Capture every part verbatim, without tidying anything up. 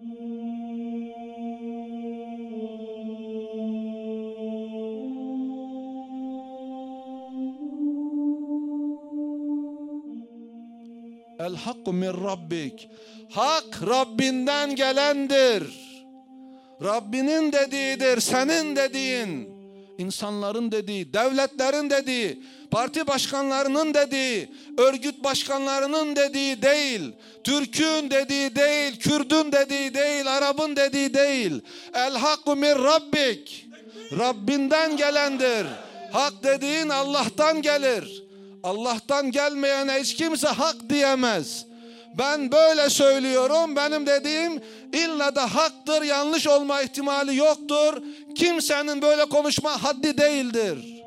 El hakku min rabbik. Hak Rabbinden gelendir. Rabbinin dediğidir, senin dediğin, insanların dediği, devletlerin dediği, parti başkanlarının dediği, örgüt başkanlarının dediği değil, Türk'ün dediği değil, Kürd'ün dediği değil, Arap'ın dediği değil. El hakku min rabbik. Rabbinden gelendir. Hak dediğin Allah'tan gelir. Allah'tan gelmeyene hiç kimse hak diyemez. Ben böyle söylüyorum, benim dediğim illa da haktır, yanlış olma ihtimali yoktur. Kimsenin böyle konuşma haddi değildir.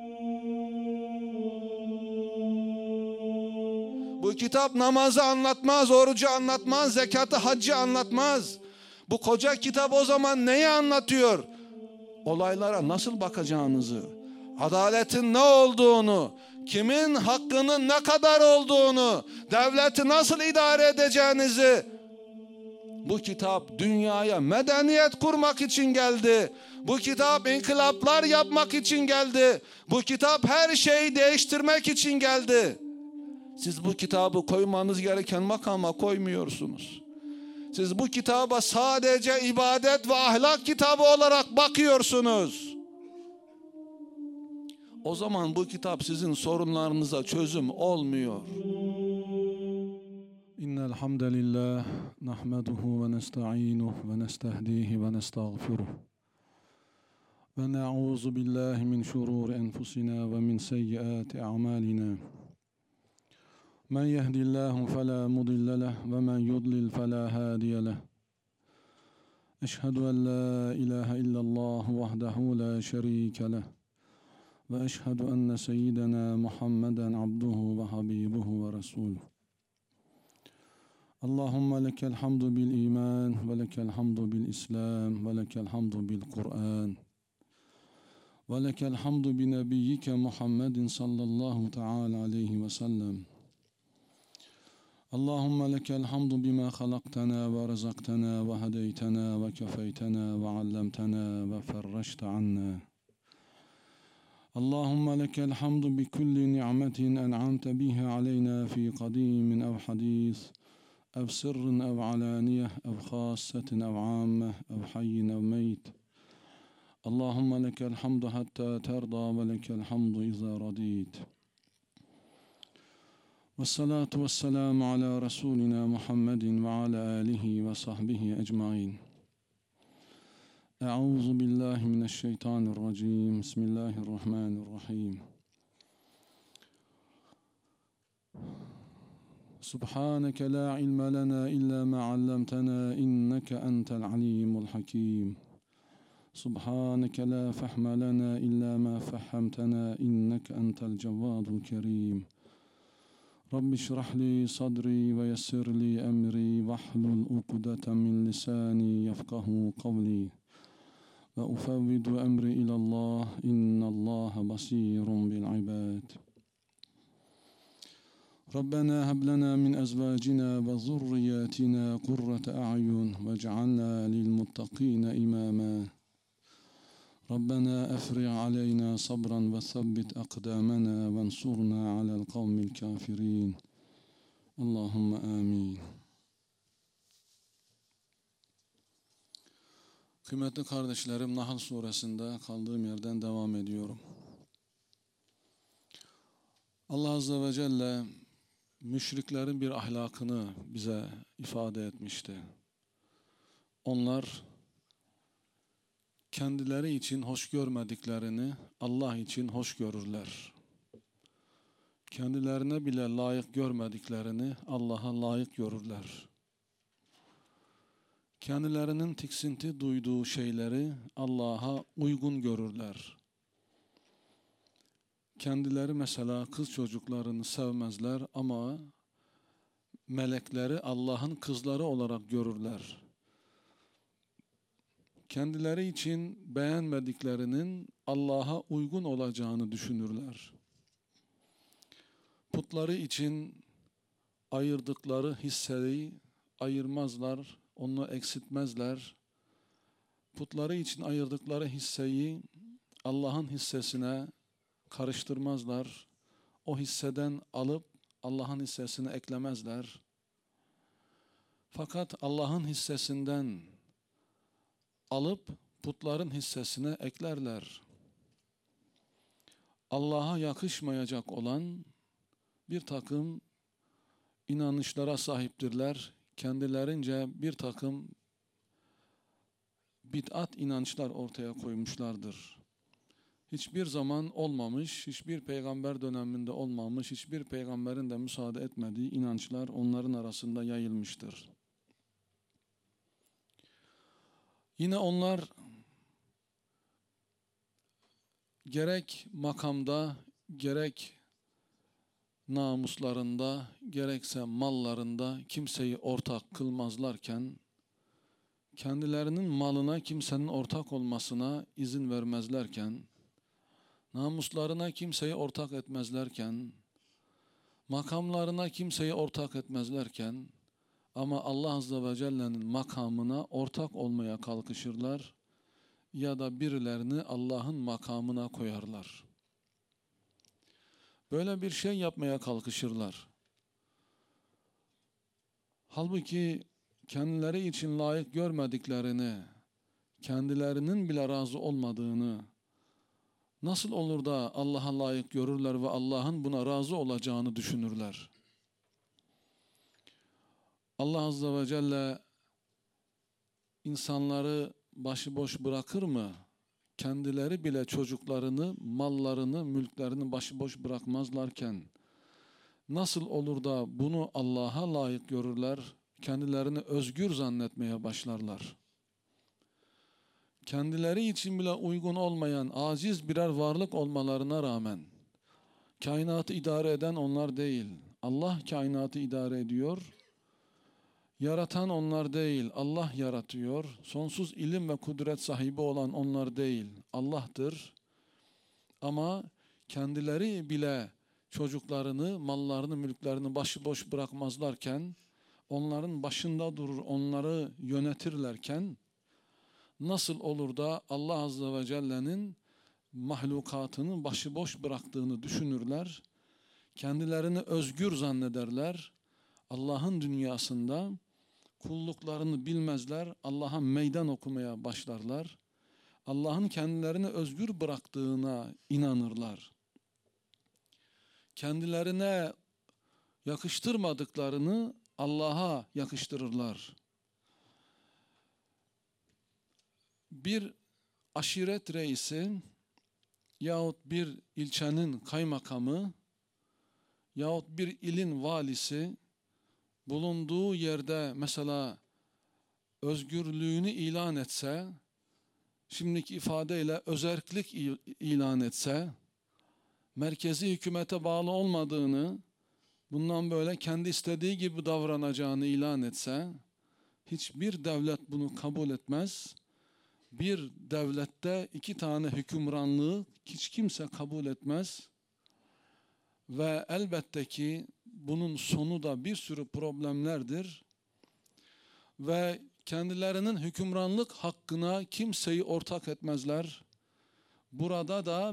Bu kitap namazı anlatmaz, orucu anlatmaz, zekatı, haccı anlatmaz. Bu koca kitap o zaman neyi anlatıyor? Olaylara nasıl bakacağınızı, adaletin ne olduğunu, kimin hakkının ne kadar olduğunu, devleti nasıl idare edeceğinizi. Bu kitap dünyaya medeniyet kurmak için geldi. Bu kitap inkılaplar yapmak için geldi. Bu kitap her şeyi değiştirmek için geldi. Siz bu kitabı koymanız gereken makama koymuyorsunuz. Siz bu kitaba sadece ibadet ve ahlak kitabı olarak bakıyorsunuz. O zaman bu kitap sizin sorunlarınıza çözüm olmuyor. İnnel hamdelillah nahmeduhu ve nestaînuhu ve nestehdihi ve nestağfiruh. Ve na'ûzu billahi min şurûri enfusina ve min seyyiâti a'mâlina. Men yehdillahu felâ mudille leh ve men yudlil felâ hâdiye leh. Eşhedü en la ilahe illallah vahdehu la şerîke leh. Ve eşhedü enne seyyidena Muhammeden abduhu ve habibuhu ve resuluhu. Allahümme lekel hamdu bil iman ve lekel hamdu bil islam ve lekel hamdu bil Kur'an ve lekel hamdu bi nebiyyike Muhammedin sallallahu teala aleyhi ve sellem. Allahümme lekel hamdu bima halaktana ve rezaktana ve hedeytena ve kefeytena ve allemtena ve ferreşte anna. Allahümme lekel hamdu bi kulli ni'metin en'amte biha aleyna fi kadimin ev hadis, ev sirrin ev alaniyeh, ev khassetin ev ammeh, ev hayyin ev meyt. Allahümme lekel hamdu hatta terda ve lekel hamdu iza radid. Vessalatu vesselamu ala Resulina Muhammedin ve ala alihi ve sahbihi ecmain. Euzu billahi mineşşeytanirracim. Bismillahirrahmanirrahim. Subhaneke la ilme lena illa ma allamtana inneke entel alimul hakim. Subhaneke la fehme lena illa ma fehhemtena inneke entel cevvadul kerim. Rabbi şrah li sadri ve yessir li emri vahlul ukdeten min lisani yefkahu kavli. Ve ufevvidu emri ilallah innallaha basirun bil ibad. Rabbena heb lena min ezvacina ve zurriyatina kurrate a'yun vec'alna lil muttakina imama. Rabbena efri' aleyna sabran ve thabbit akdamana ve ensurna alel kavmil kafirin. Allahümme amin. Kıymetli kardeşlerim, Nahl suresinde kaldığım yerden devam ediyorum. Allah Azze ve Celle müşriklerin bir ahlakını bize ifade etmişti. Onlar kendileri için hoş görmediklerini Allah için hoş görürler. Kendilerine bile layık görmediklerini Allah'a layık görürler. Kendilerinin tiksinti duyduğu şeyleri Allah'a uygun görürler. Kendileri mesela kız çocuklarını sevmezler ama melekleri Allah'ın kızları olarak görürler. Kendileri için beğenmediklerinin Allah'a uygun olacağını düşünürler. Putları için ayırdıkları hisseyi ayırmazlar, onu eksiltmezler. Putları için ayırdıkları hisseyi Allah'ın hissesine karıştırmazlar. O hisseden alıp Allah'ın hissesine eklemezler. Fakat Allah'ın hissesinden alıp putların hissesine eklerler. Allah'a yakışmayacak olan bir takım inanışlara sahiptirler. Kendilerince bir takım bid'at inançlar ortaya koymuşlardır. Hiçbir zaman olmamış, hiçbir peygamber döneminde olmamış, hiçbir peygamberin de müsaade etmediği inançlar onların arasında yayılmıştır. Yine onlar gerek makamda, gerek namuslarında, gerekse mallarında kimseyi ortak kılmazlarken, kendilerinin malına kimsenin ortak olmasına izin vermezlerken, namuslarına kimseyi ortak etmezlerken, makamlarına kimseyi ortak etmezlerken, ama Allah Azze ve Celle'nin makamına ortak olmaya kalkışırlar ya da birilerini Allah'ın makamına koyarlar. Böyle bir şey yapmaya kalkışırlar. Halbuki kendileri için layık görmediklerini, kendilerinin bile razı olmadığını nasıl olur da Allah'a layık görürler ve Allah'ın buna razı olacağını düşünürler. Allah Azze ve Celle insanları başıboş bırakır mı? Kendileri bile çocuklarını, mallarını, mülklerini başıboş bırakmazlarken nasıl olur da bunu Allah'a layık görürler, kendilerini özgür zannetmeye başlarlar? Kendileri için bile uygun olmayan aciz birer varlık olmalarına rağmen kainatı idare eden onlar değil. Allah kainatı idare ediyor. Yaratan onlar değil, Allah yaratıyor. Sonsuz ilim ve kudret sahibi olan onlar değil, Allah'tır. Ama kendileri bile çocuklarını, mallarını, mülklerini başıboş bırakmazlarken, onların başında durur, onları yönetirlerken, nasıl olur da Allah Azze ve Celle'nin mahlukatını başıboş bıraktığını düşünürler, kendilerini özgür zannederler, Allah'ın dünyasında kulluklarını bilmezler, Allah'a meydan okumaya başlarlar. Allah'ın kendilerini özgür bıraktığına inanırlar. Kendilerine yakıştırmadıklarını Allah'a yakıştırırlar. Bir aşiret reisi yahut bir ilçenin kaymakamı yahut bir ilin valisi bulunduğu yerde mesela özgürlüğünü ilan etse, şimdiki ifadeyle özerklik ilan etse, merkezi hükümete bağlı olmadığını, bundan böyle kendi istediği gibi davranacağını ilan etse, hiçbir devlet bunu kabul etmez. Bir devlette iki tane hükümranlığı hiç kimse kabul etmez. Ve elbette ki bunun sonu da bir sürü problemlerdir. Ve kendilerinin hükümranlık hakkına kimseyi ortak etmezler. Burada da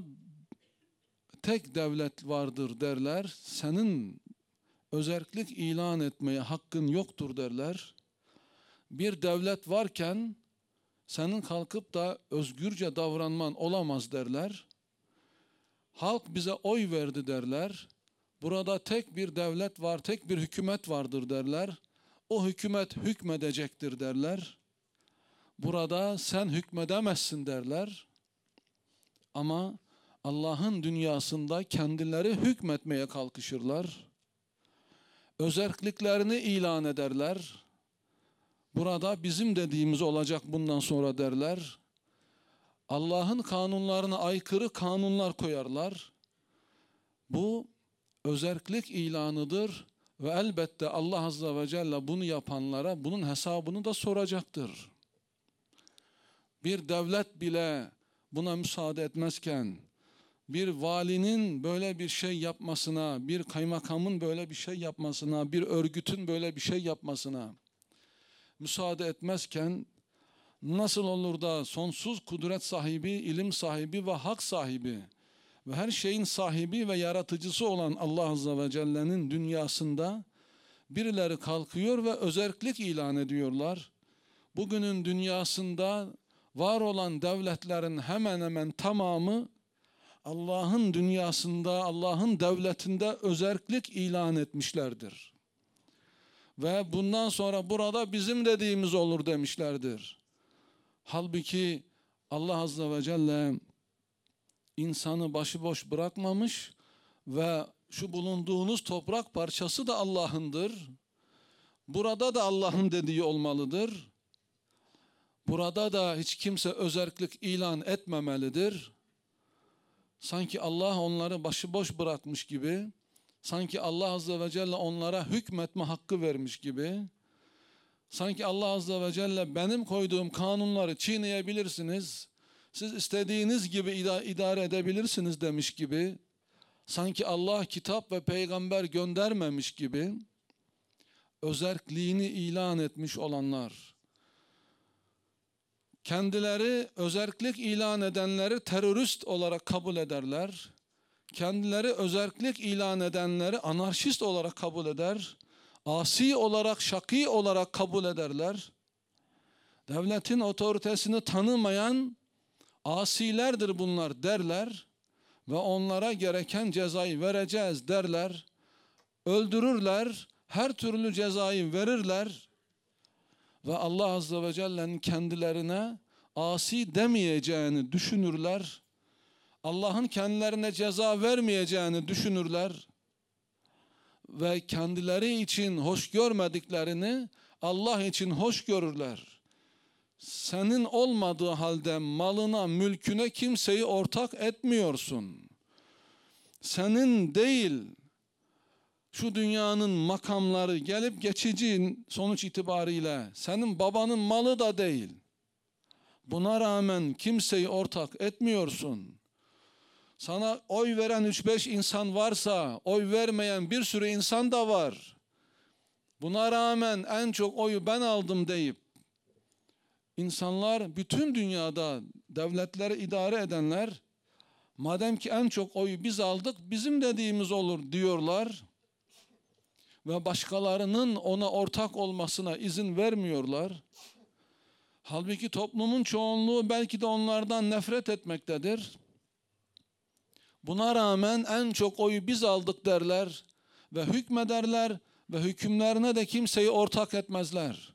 tek devlet vardır derler. Senin özerklik ilan etmeye hakkın yoktur derler. Bir devlet varken senin kalkıp da özgürce davranman olamaz derler. Halk bize oy verdi derler. Burada tek bir devlet var, tek bir hükümet vardır derler. O hükümet hükmedecektir derler. Burada sen hükmedemezsin derler. Ama Allah'ın dünyasında kendileri hükmetmeye kalkışırlar. Özerkliklerini ilan ederler. Burada bizim dediğimiz olacak bundan sonra derler. Allah'ın kanunlarına aykırı kanunlar koyarlar. Bu özerklik ilanıdır ve elbette Allah Azze ve Celle bunu yapanlara bunun hesabını da soracaktır. Bir devlet bile buna müsaade etmezken, bir valinin böyle bir şey yapmasına, bir kaymakamın böyle bir şey yapmasına, bir örgütün böyle bir şey yapmasına müsaade etmezken nasıl olur da sonsuz kudret sahibi, ilim sahibi ve hak sahibi ve her şeyin sahibi ve yaratıcısı olan Allah Azze ve Celle'nin dünyasında birileri kalkıyor ve özerklik ilan ediyorlar. Bugünün dünyasında var olan devletlerin hemen hemen tamamı Allah'ın dünyasında, Allah'ın devletinde özerklik ilan etmişlerdir. Ve bundan sonra burada bizim dediğimiz olur demişlerdir. Halbuki Allah Azze ve Celle insanı başıboş bırakmamış ve şu bulunduğunuz toprak parçası da Allah'ındır. Burada da Allah'ın dediği olmalıdır. Burada da hiç kimse özerklik ilan etmemelidir. Sanki Allah onları başıboş bırakmış gibi, sanki Allah Azze ve Celle onlara hükmetme hakkı vermiş gibi, sanki Allah Azze ve Celle benim koyduğum kanunları çiğneyebilirsiniz, siz istediğiniz gibi idare edebilirsiniz demiş gibi, sanki Allah kitap ve peygamber göndermemiş gibi özerkliğini ilan etmiş olanlar, kendileri özerklik ilan edenleri terörist olarak kabul ederler. Kendileri özerklik ilan edenleri anarşist olarak kabul eder. Asi olarak, şakî olarak kabul ederler. Devletin otoritesini tanımayan asilerdir bunlar derler. Ve onlara gereken cezayı vereceğiz derler. Öldürürler, her türlü cezayı verirler. Ve Allah Azze ve Celle'nin kendilerine asi demeyeceğini düşünürler. Allah'ın kendilerine ceza vermeyeceğini düşünürler. Ve kendileri için hoş görmediklerini Allah için hoş görürler. Senin olmadığı halde malına, mülküne kimseyi ortak etmiyorsun. Senin değil, şu dünyanın makamları gelip geçici sonuç itibariyle senin babanın malı da değil. Buna rağmen kimseyi ortak etmiyorsun. Sana oy veren üç beş insan varsa oy vermeyen bir sürü insan da var. Buna rağmen en çok oyu ben aldım deyip insanlar bütün dünyada devletleri idare edenler madem ki en çok oyu biz aldık bizim dediğimiz olur diyorlar. Ve başkalarının ona ortak olmasına izin vermiyorlar. Halbuki toplumun çoğunluğu belki de onlardan nefret etmektedir. Buna rağmen en çok oyu biz aldık derler ve hükmederler ve hükümlerine de kimseyi ortak etmezler.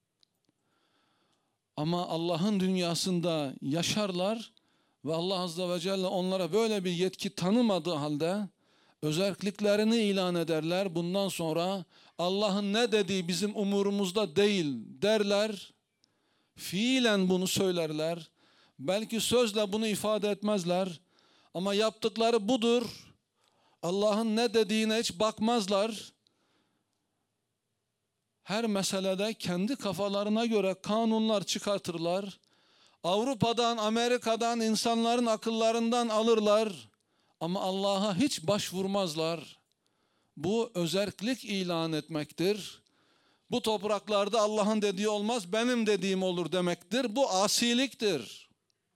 Ama Allah'ın dünyasında yaşarlar ve Allah Azze ve Celle onlara böyle bir yetki tanımadığı halde özerkliklerini ilan ederler. Bundan sonra Allah'ın ne dediği bizim umurumuzda değil derler. Fiilen bunu söylerler. Belki sözle bunu ifade etmezler. Ama yaptıkları budur. Allah'ın ne dediğine hiç bakmazlar. Her meselede kendi kafalarına göre kanunlar çıkartırlar. Avrupa'dan, Amerika'dan, insanların akıllarından alırlar. Ama Allah'a hiç başvurmazlar. Bu özerklik ilan etmektir. Bu topraklarda Allah'ın dediği olmaz, benim dediğim olur demektir. Bu asiliktir.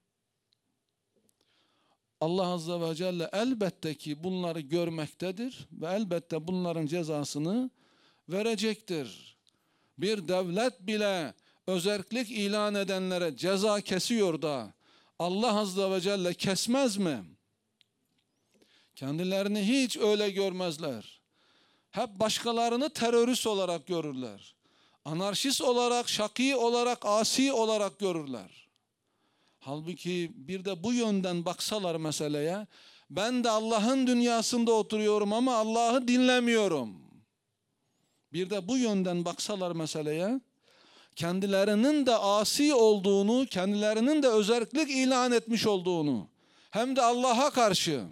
Allah Azze ve Celle elbette ki bunları görmektedir ve elbette bunların cezasını verecektir. Bir devlet bile özerklik ilan edenlere ceza kesiyor da Allah Azze ve Celle kesmez mi? Kendilerini hiç öyle görmezler. Hep başkalarını terörist olarak görürler. Anarşist olarak, şakî olarak, asi olarak görürler. Halbuki bir de bu yönden baksalar meseleye, ben de Allah'ın dünyasında oturuyorum ama Allah'ı dinlemiyorum. Bir de bu yönden baksalar meseleye, kendilerinin de asi olduğunu, kendilerinin de özerklik ilan etmiş olduğunu, hem de Allah'a karşı,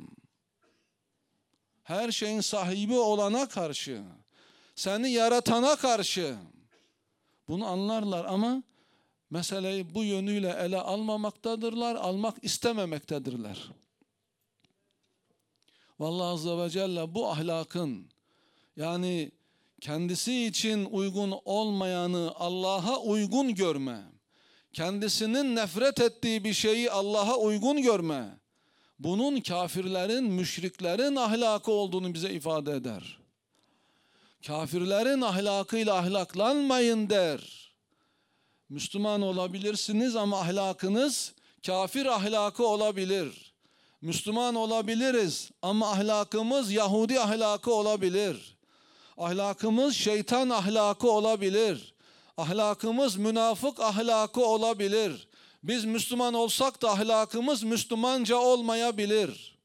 her şeyin sahibi olana karşı, seni yaratana karşı bunu anlarlar ama meseleyi bu yönüyle ele almamaktadırlar, almak istememektedirler. Vallahi Azze ve Celle bu ahlakın, yani kendisi için uygun olmayanı Allah'a uygun görme, kendisinin nefret ettiği bir şeyi Allah'a uygun görme, bunun kafirlerin, müşriklerin ahlakı olduğunu bize ifade eder. Kafirlerin ahlakıyla ahlaklanmayın der. Müslüman olabilirsiniz ama ahlakınız kafir ahlakı olabilir. Müslüman olabiliriz ama ahlakımız Yahudi ahlakı olabilir. Ahlakımız şeytan ahlakı olabilir. Ahlakımız münafık ahlakı olabilir. Biz Müslüman olsak da ahlakımız Müslümanca olmayabilir.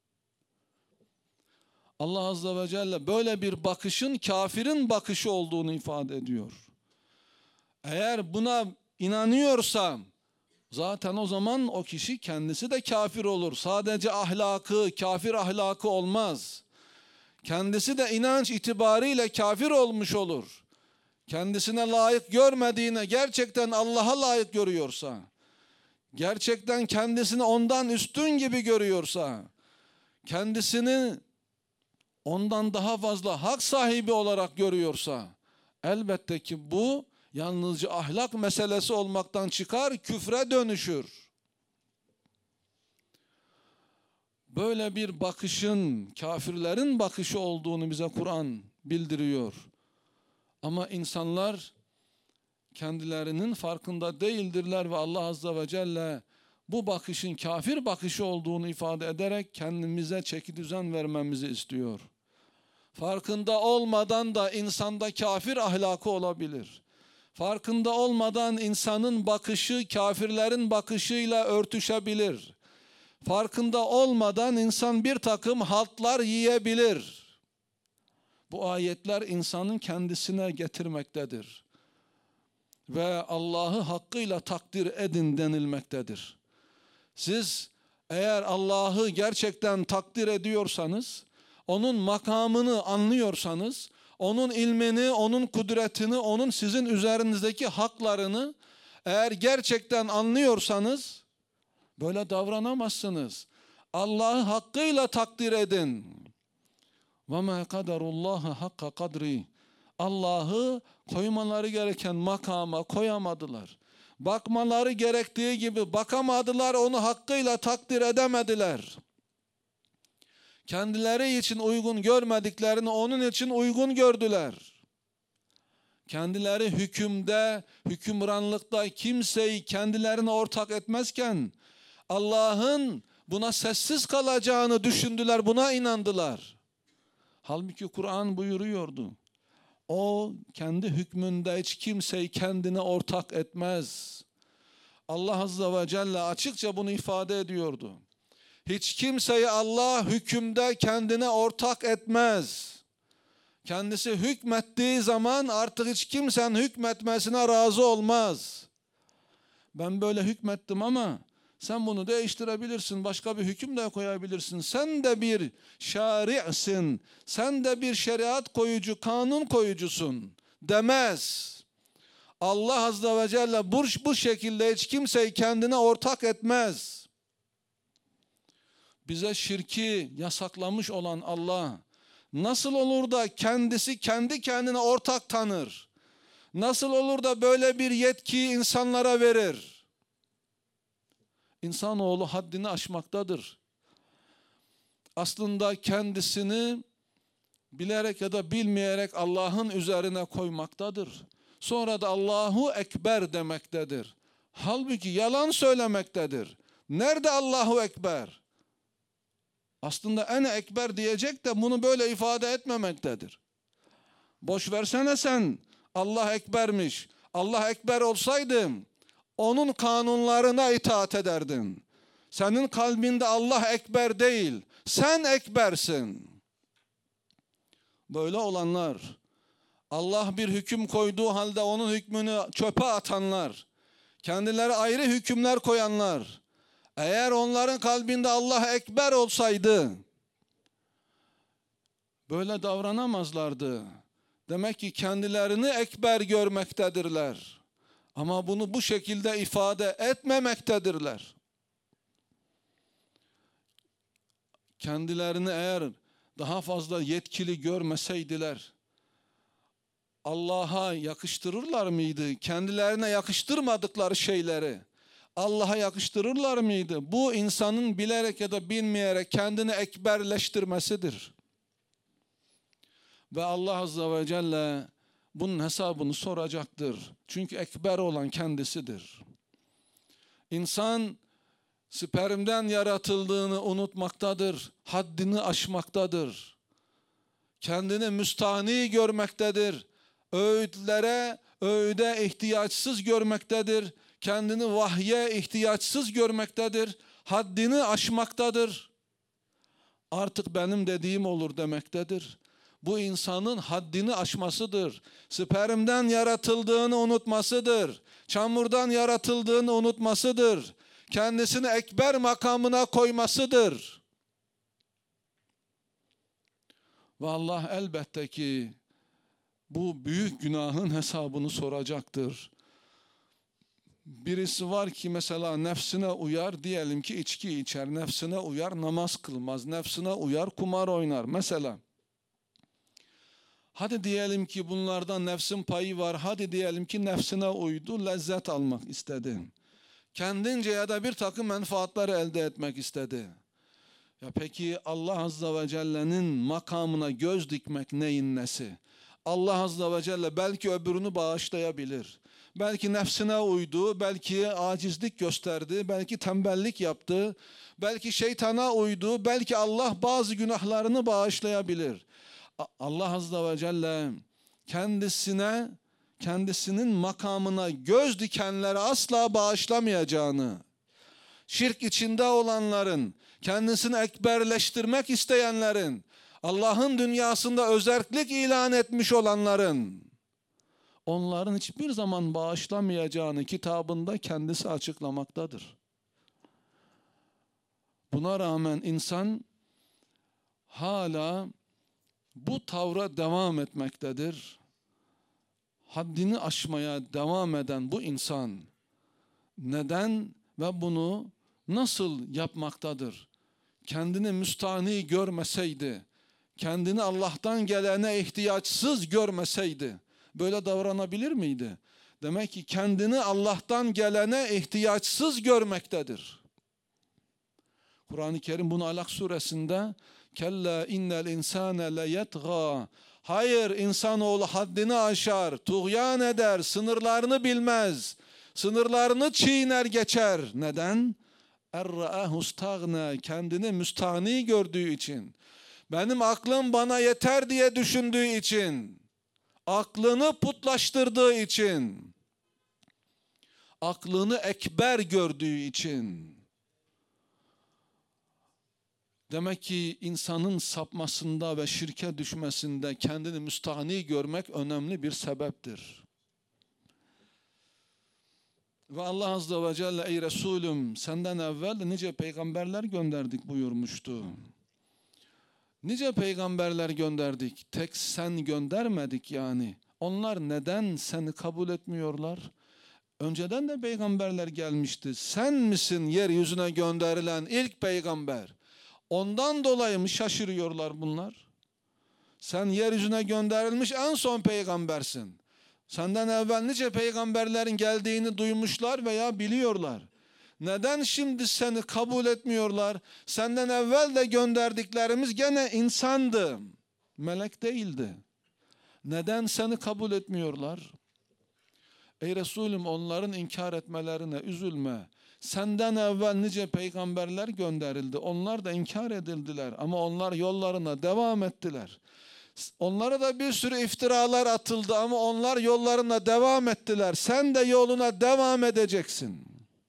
Allah Azze ve Celle böyle bir bakışın kafirin bakışı olduğunu ifade ediyor. Eğer buna inanıyorsa zaten o zaman o kişi kendisi de kafir olur. Sadece ahlakı, kafir ahlakı olmaz. Kendisi de inanç itibariyle kafir olmuş olur. Kendisine layık görmediğine gerçekten Allah'a layık görüyorsa, gerçekten kendisini ondan üstün gibi görüyorsa, kendisini ondan daha fazla hak sahibi olarak görüyorsa, elbette ki bu yalnızca ahlak meselesi olmaktan çıkar, küfre dönüşür. Böyle bir bakışın kafirlerin bakışı olduğunu bize Kur'an bildiriyor. Ama insanlar kendilerinin farkında değildirler ve Allah Azze ve Celle bu bakışın kafir bakışı olduğunu ifade ederek kendimize çekidüzen vermemizi istiyor. Farkında olmadan da insanda kafir ahlakı olabilir. Farkında olmadan insanın bakışı kafirlerin bakışıyla örtüşebilir. Farkında olmadan insan bir takım haltlar yiyebilir. Bu ayetler insanın kendisine getirmektedir. Ve Allah'ı hakkıyla takdir edin denilmektedir. Siz eğer Allah'ı gerçekten takdir ediyorsanız, onun makamını anlıyorsanız, onun ilmini, onun kudretini, onun sizin üzerinizdeki haklarını eğer gerçekten anlıyorsanız böyle davranamazsınız. Allah'ı hakkıyla takdir edin. وَمَا قَدَرُ اللّٰهَ حَقَّ قَدْرِ Allah'ı koymaları gereken makama koyamadılar. Bakmaları gerektiği gibi bakamadılar, onu hakkıyla takdir edemediler. Kendileri için uygun görmediklerini onun için uygun gördüler. Kendileri hükümde, hükümranlıkta kimseyi kendilerine ortak etmezken Allah'ın buna sessiz kalacağını düşündüler, buna inandılar. Halbuki Kur'an buyuruyordu. O kendi hükmünde hiç kimseyi kendine ortak etmez. Allah Azze ve Celle açıkça bunu ifade ediyordu. Hiç kimseyi Allah hükümde kendine ortak etmez. Kendisi hükmettiği zaman artık hiç kimsenin hükmetmesine razı olmaz. Ben böyle hükmettim ama sen bunu değiştirebilirsin, başka bir hüküm de koyabilirsin. Sen de bir şari'sin, sen de bir şeriat koyucu, kanun koyucusun demez. Allah Azze ve Celle bu, bu şekilde hiç kimseyi kendine ortak etmez. Bize şirki yasaklamış olan Allah nasıl olur da kendisi kendi kendine ortak tanır? Nasıl olur da böyle bir yetkiyi insanlara verir? İnsanoğlu haddini aşmaktadır. Aslında kendisini bilerek ya da bilmeyerek Allah'ın üzerine koymaktadır. Sonra da Allahu Ekber demektedir. Halbuki yalan söylemektedir. Nerede Allahu Ekber? Aslında ene ekber diyecek de bunu böyle ifade etmemektedir. Boş versene sen, Allah ekbermiş. Allah ekber olsaydı onun kanunlarına itaat ederdin. Senin kalbinde Allah ekber değil, sen ekbersin. Böyle olanlar, Allah bir hüküm koyduğu halde onun hükmünü çöpe atanlar, kendileri ayrı hükümler koyanlar, eğer onların kalbinde Allah ekber olsaydı böyle davranamazlardı. Demek ki kendilerini ekber görmektedirler. Ama bunu bu şekilde ifade etmemektedirler. Kendilerini eğer daha fazla yetkili görmeseydiler, Allah'a yakıştırırlar mıydı? Kendilerine yakıştırmadıkları şeyleri Allah'a yakıştırırlar mıydı? Bu insanın bilerek ya da bilmeyerek kendini ekberleştirmesidir. Ve Allah Azze ve Celle bunun hesabını soracaktır. Çünkü ekber olan kendisidir. İnsan spermden yaratıldığını unutmaktadır. Haddini aşmaktadır. Kendini müstahni görmektedir. Öğütlere, öğüde ihtiyaçsız görmektedir. Kendini vahye ihtiyaçsız görmektedir. Haddini aşmaktadır. Artık benim dediğim olur demektedir. Bu insanın haddini aşmasıdır. Spermden yaratıldığını unutmasıdır. Çamurdan yaratıldığını unutmasıdır. Kendisini ekber makamına koymasıdır. Ve Allah elbette ki bu büyük günahın hesabını soracaktır. Birisi var ki mesela nefsine uyar, diyelim ki içki içer, nefsine uyar, namaz kılmaz, nefsine uyar, kumar oynar mesela. Hadi diyelim ki bunlardan nefsin payı var, hadi diyelim ki nefsine uydu, lezzet almak istedi. Kendince ya da bir takım menfaatları elde etmek istedi. Ya peki Allah Azze ve Celle'nin makamına göz dikmek neyin nesi? Allah Azze ve Celle belki öbürünü bağışlayabilir. Belki nefsine uydu, belki acizlik gösterdi, belki tembellik yaptı, belki şeytana uydu, belki Allah bazı günahlarını bağışlayabilir. Allah Azze ve Celle kendisine, kendisinin makamına göz dikenleri asla bağışlamayacağını, şirk içinde olanların, kendisini ekberleştirmek isteyenlerin, Allah'ın dünyasında özerklik ilan etmiş olanların, onların hiçbir zaman bağışlamayacağını kitabında kendisi açıklamaktadır. Buna rağmen insan hala bu tavra devam etmektedir. Haddini aşmaya devam eden bu insan neden ve bunu nasıl yapmaktadır? Kendini müstahni görmeseydi, kendini Allah'tan gelene ihtiyaçsız görmeseydi böyle davranabilir miydi? Demek ki kendini Allah'tan gelene ihtiyaçsız görmektedir. Kur'an-ı Kerim bunu Alak suresinde kella innel insane leyetgâ, hayır insanoğlu haddini aşar, tuğyan eder, sınırlarını bilmez, sınırlarını çiğner geçer. Neden? Er-ra'ahu istagna, kendini müstahni gördüğü için, benim aklım bana yeter diye düşündüğü için, aklını putlaştırdığı için, aklını ekber gördüğü için. Demek ki insanın sapmasında ve şirke düşmesinde kendini müstahni görmek önemli bir sebeptir. Ve Allah Azze ve Celle ey Resulüm senden evvel nice peygamberler gönderdik buyurmuştu. Nice peygamberler gönderdik, tek sen göndermedik yani. Onlar neden seni kabul etmiyorlar? Önceden de peygamberler gelmişti. Sen misin yeryüzüne gönderilen ilk peygamber? Ondan dolayı mı şaşırıyorlar bunlar? Sen yeryüzüne gönderilmiş en son peygambersin. Senden evvel nice peygamberlerin geldiğini duymuşlar veya biliyorlar. Neden şimdi seni kabul etmiyorlar? Senden evvel de gönderdiklerimiz gene insandı. Melek değildi. Neden seni kabul etmiyorlar? Ey Resulüm onların inkar etmelerine üzülme. Senden evvel nice peygamberler gönderildi. Onlar da inkar edildiler ama onlar yollarına devam ettiler. Onlara da bir sürü iftiralar atıldı ama onlar yollarına devam ettiler. Sen de yoluna devam edeceksin.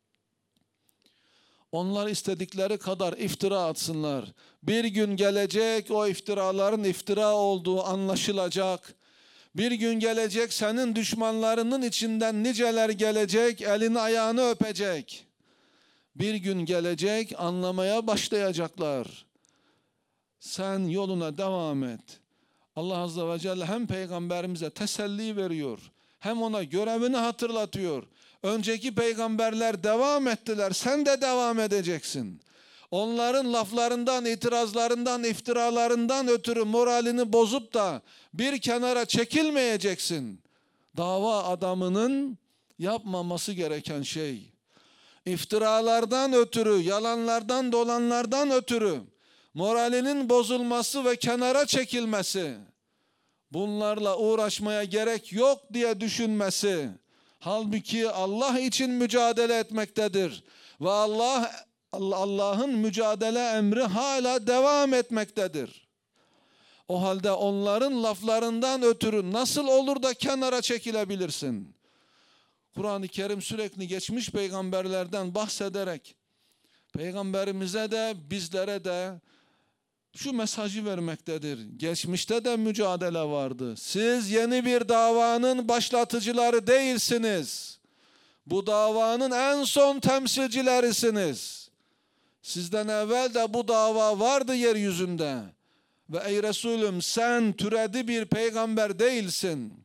Onlar istedikleri kadar iftira atsınlar. Bir gün gelecek o iftiraların iftira olduğu anlaşılacak. Bir gün gelecek senin düşmanlarının içinden niceler gelecek, elini ayağını öpecek. Bir gün gelecek anlamaya başlayacaklar. Sen yoluna devam et. Allah Azze ve Celle hem peygamberimize teselli veriyor, hem ona görevini hatırlatıyor. Önceki peygamberler devam ettiler, sen de devam edeceksin. onların laflarından, itirazlarından, iftiralarından ötürü moralini bozup da bir kenara çekilmeyeceksin. Dava adamının yapmaması gereken şey, iftiralardan ötürü, yalanlardan, dolanlardan ötürü moralinin bozulması ve kenara çekilmesi, bunlarla uğraşmaya gerek yok diye düşünmesi, halbuki Allah için mücadele etmektedir ve Allah Allah'ın mücadele emri hala devam etmektedir. O halde onların laflarından ötürü nasıl olur da kenara çekilebilirsin? Kur'an-ı Kerim sürekli geçmiş peygamberlerden bahsederek peygamberimize de bizlere de şu mesajı vermektedir. Geçmişte de mücadele vardı. Siz yeni bir davanın başlatıcıları değilsiniz. Bu davanın en son temsilcilerisiniz. Sizden evvel de bu dava vardı yeryüzünde. Ve ey Resulüm, sen türedi bir peygamber değilsin.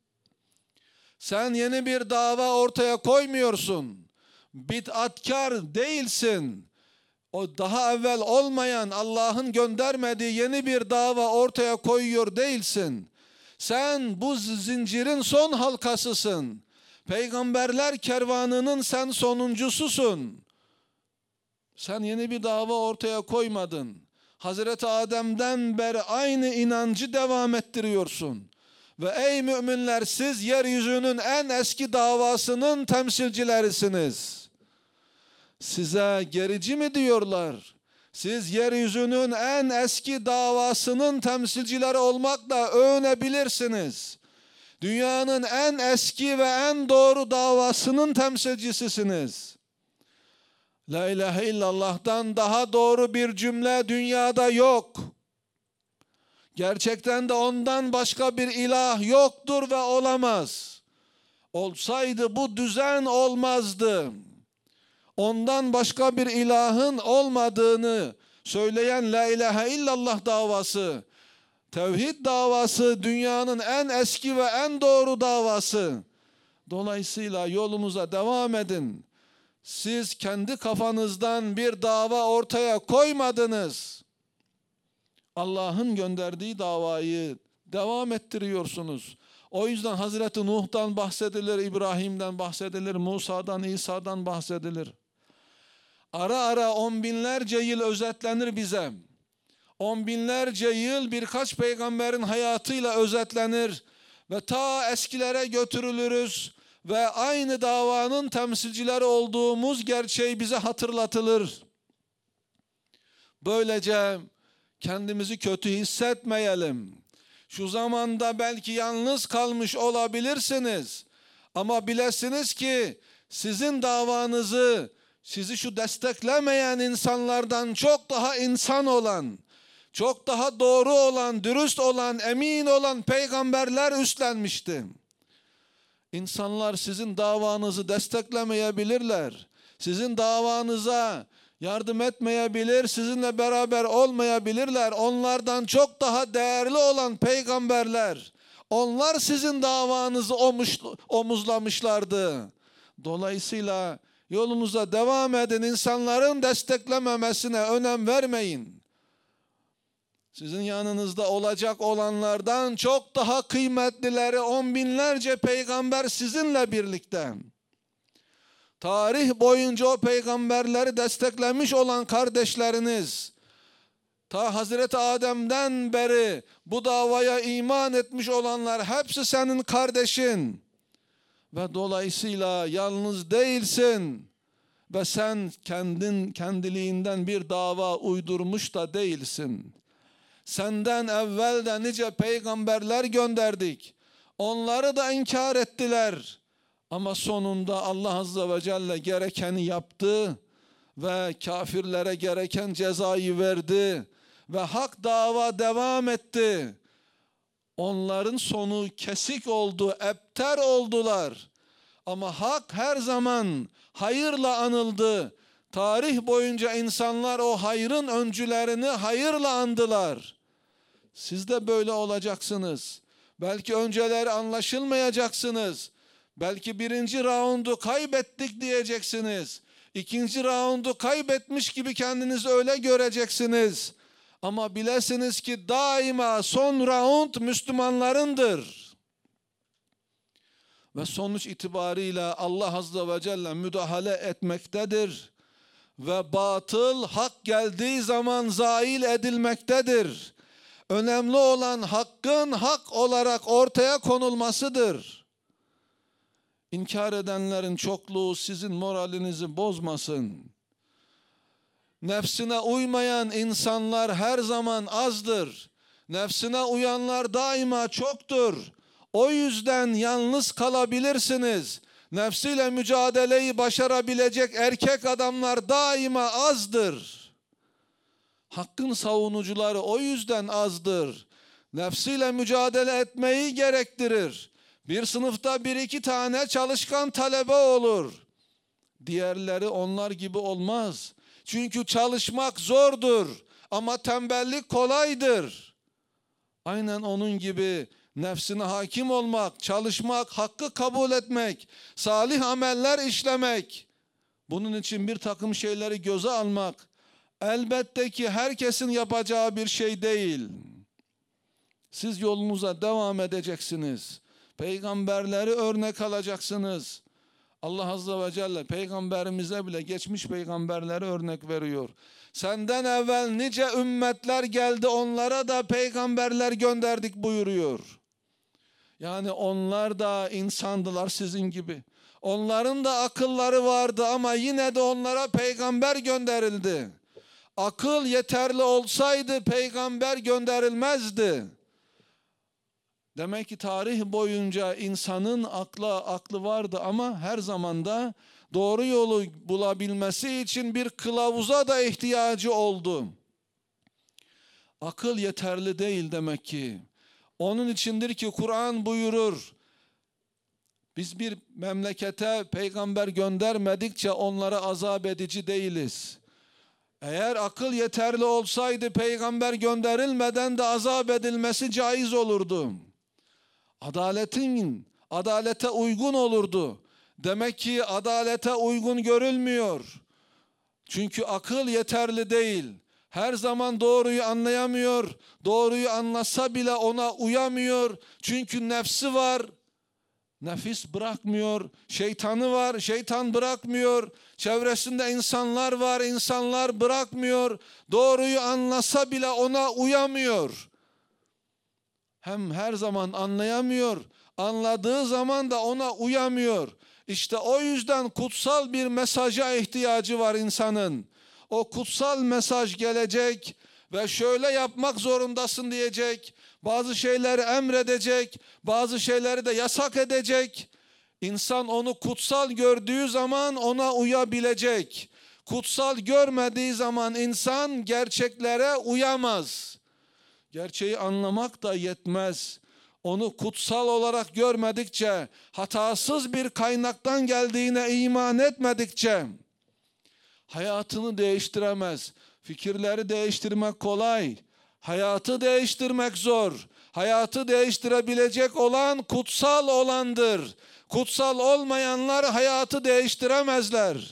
Sen yeni bir dava ortaya koymuyorsun. Bid'atkar değilsin. O daha evvel olmayan, Allah'ın göndermediği yeni bir dava ortaya koyuyor değilsin. Sen bu zincirin son halkasısın. Peygamberler kervanının sen sonuncususun. Sen yeni bir dava ortaya koymadın. Hazreti Adem'den beri aynı inancı devam ettiriyorsun. Ve ey müminler, siz yeryüzünün en eski davasının temsilcilerisiniz. Size gerici mi diyorlar? Siz yeryüzünün en eski davasının temsilcileri olmakla övünebilirsiniz. Dünyanın en eski ve en doğru davasının temsilcisisiniz. La ilahe illallah'tan daha doğru bir cümle dünyada yok. Gerçekten de ondan başka bir ilah yoktur ve olamaz. Olsaydı bu düzen olmazdı. Ondan başka bir ilahın olmadığını söyleyen la ilahe illallah davası, tevhid davası dünyanın en eski ve en doğru davası. Dolayısıyla yolumuza devam edin. Siz kendi kafanızdan bir dava ortaya koymadınız. Allah'ın gönderdiği davayı devam ettiriyorsunuz. O yüzden Hazreti Nuh'tan bahsedilir, İbrahim'den bahsedilir, Musa'dan, İsa'dan bahsedilir. Ara ara on binlerce yıl özetlenir bize. On binlerce yıl birkaç peygamberin hayatıyla özetlenir ve ta eskilere götürülürüz ve aynı davanın temsilcileri olduğumuz gerçeği bize hatırlatılır. Böylece kendimizi kötü hissetmeyelim. Şu zamanda belki yalnız kalmış olabilirsiniz. Ama bilesiniz ki sizin davanızı, sizi şu desteklemeyen insanlardan çok daha insan olan, çok daha doğru olan, dürüst olan, emin olan peygamberler üstlenmişti. İnsanlar sizin davanızı desteklemeyebilirler. Sizin davanıza yardım etmeyebilir, sizinle beraber olmayabilirler. Onlardan çok daha değerli olan peygamberler, onlar sizin davanızı omuzlamışlardı. Dolayısıyla yolunuza devam edin, insanların desteklememesine önem vermeyin. Sizin yanınızda olacak olanlardan çok daha kıymetlileri on binlerce peygamber sizinle birlikte. Tarih boyunca o peygamberleri desteklemiş olan kardeşleriniz, ta Hazreti Adem'den beri bu davaya iman etmiş olanlar hepsi senin kardeşin. Ve dolayısıyla yalnız değilsin ve sen kendin kendiliğinden bir dava uydurmuş da değilsin. Senden evvel de nice peygamberler gönderdik. Onları da inkar ettiler. Ama sonunda Allah Azze ve Celle gerekeni yaptı ve kafirlere gereken cezayı verdi ve hak dava devam etti. Onların sonu kesik oldu, ebter oldular. Ama hak her zaman hayırla anıldı. Tarih boyunca insanlar o hayrın öncülerini hayırla andılar. Siz de böyle olacaksınız. Belki önceleri anlaşılmayacaksınız. Belki birinci raundu kaybettik diyeceksiniz. İkinci raundu kaybetmiş gibi kendinizi öyle göreceksiniz. Ama bilesiniz ki daima son round Müslümanlarındır. Ve sonuç itibariyle Allah Azze ve Celle müdahale etmektedir. Ve batıl hak geldiği zaman zail edilmektedir. Önemli olan hakkın hak olarak ortaya konulmasıdır. İnkar edenlerin çokluğu sizin moralinizi bozmasın. Nefsine uymayan insanlar her zaman azdır. Nefsine uyanlar daima çoktur. O yüzden yalnız kalabilirsiniz. Nefsiyle mücadeleyi başarabilecek erkek adamlar daima azdır. Hakkın savunucuları o yüzden azdır. Nefsiyle mücadele etmeyi gerektirir. Bir sınıfta bir iki tane çalışkan talebe olur. Diğerleri onlar gibi olmaz. Çünkü çalışmak zordur ama tembellik kolaydır. Aynen onun gibi nefsine hakim olmak, çalışmak, hakkı kabul etmek, salih ameller işlemek, bunun için bir takım şeyleri göze almak, elbette ki herkesin yapacağı bir şey değil. Siz yolunuza devam edeceksiniz. Peygamberleri örnek alacaksınız. Allah Azze ve Celle peygamberimize bile geçmiş peygamberleri örnek veriyor. Senden evvel nice ümmetler geldi, onlara da peygamberler gönderdik buyuruyor. Yani onlar da insandılar sizin gibi. Onların da akılları vardı ama yine de onlara peygamber gönderildi. Akıl yeterli olsaydı peygamber gönderilmezdi. Demek ki tarih boyunca insanın akla aklı vardı ama her zaman da doğru yolu bulabilmesi için bir kılavuza da ihtiyacı oldu. Akıl yeterli değil demek ki. Onun içindir ki Kur'an buyurur. Biz bir memlekete peygamber göndermedikçe onlara azap edici değiliz. Eğer akıl yeterli olsaydı peygamber gönderilmeden de azap edilmesi caiz olurdu. Adaletin, adalete uygun olurdu. Demek ki adalete uygun görülmüyor. Çünkü akıl yeterli değil. Her zaman doğruyu anlayamıyor. Doğruyu anlasa bile ona uyamıyor. Çünkü nefsi var. Nefis bırakmıyor. Şeytanı var. Şeytan bırakmıyor. Çevresinde insanlar var. İnsanlar bırakmıyor. Doğruyu anlasa bile ona uyamıyor. Hem her zaman anlayamıyor. Anladığı zaman da ona uyamıyor. İşte o yüzden kutsal bir mesaja ihtiyacı var insanın. O kutsal mesaj gelecek ve şöyle yapmak zorundasın diyecek. Bazı şeyleri emredecek, bazı şeyleri de yasak edecek. İnsan onu kutsal gördüğü zaman ona uyabilecek. Kutsal görmediği zaman insan gerçeklere uyamaz. Gerçeği anlamak da yetmez. Onu kutsal olarak görmedikçe, hatasız bir kaynaktan geldiğine iman etmedikçe hayatını değiştiremez. Fikirleri değiştirmek kolay. Hayatı değiştirmek zor. Hayatı değiştirebilecek olan kutsal olandır. Kutsal olmayanlar hayatı değiştiremezler.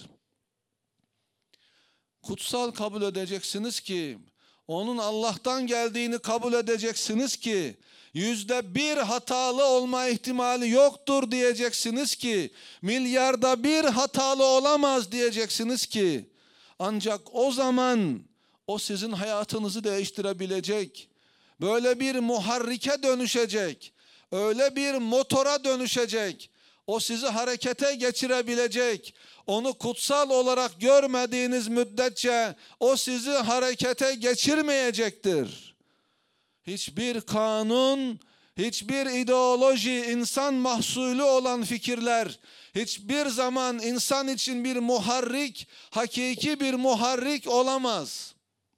Kutsal kabul edeceksiniz ki, onun Allah'tan geldiğini kabul edeceksiniz ki, yüzde bir hatalı olma ihtimali yoktur diyeceksiniz ki, milyarda bir hatalı olamaz diyeceksiniz ki, ancak o zaman o sizin hayatınızı değiştirebilecek, böyle bir muharrike dönüşecek, öyle bir motora dönüşecek, o sizi harekete geçirebilecek. Onu kutsal olarak görmediğiniz müddetçe o sizi harekete geçirmeyecektir. Hiçbir kanun, hiçbir ideoloji, insan mahsulü olan fikirler hiçbir zaman insan için bir muharrik, hakiki bir muharrik olamaz.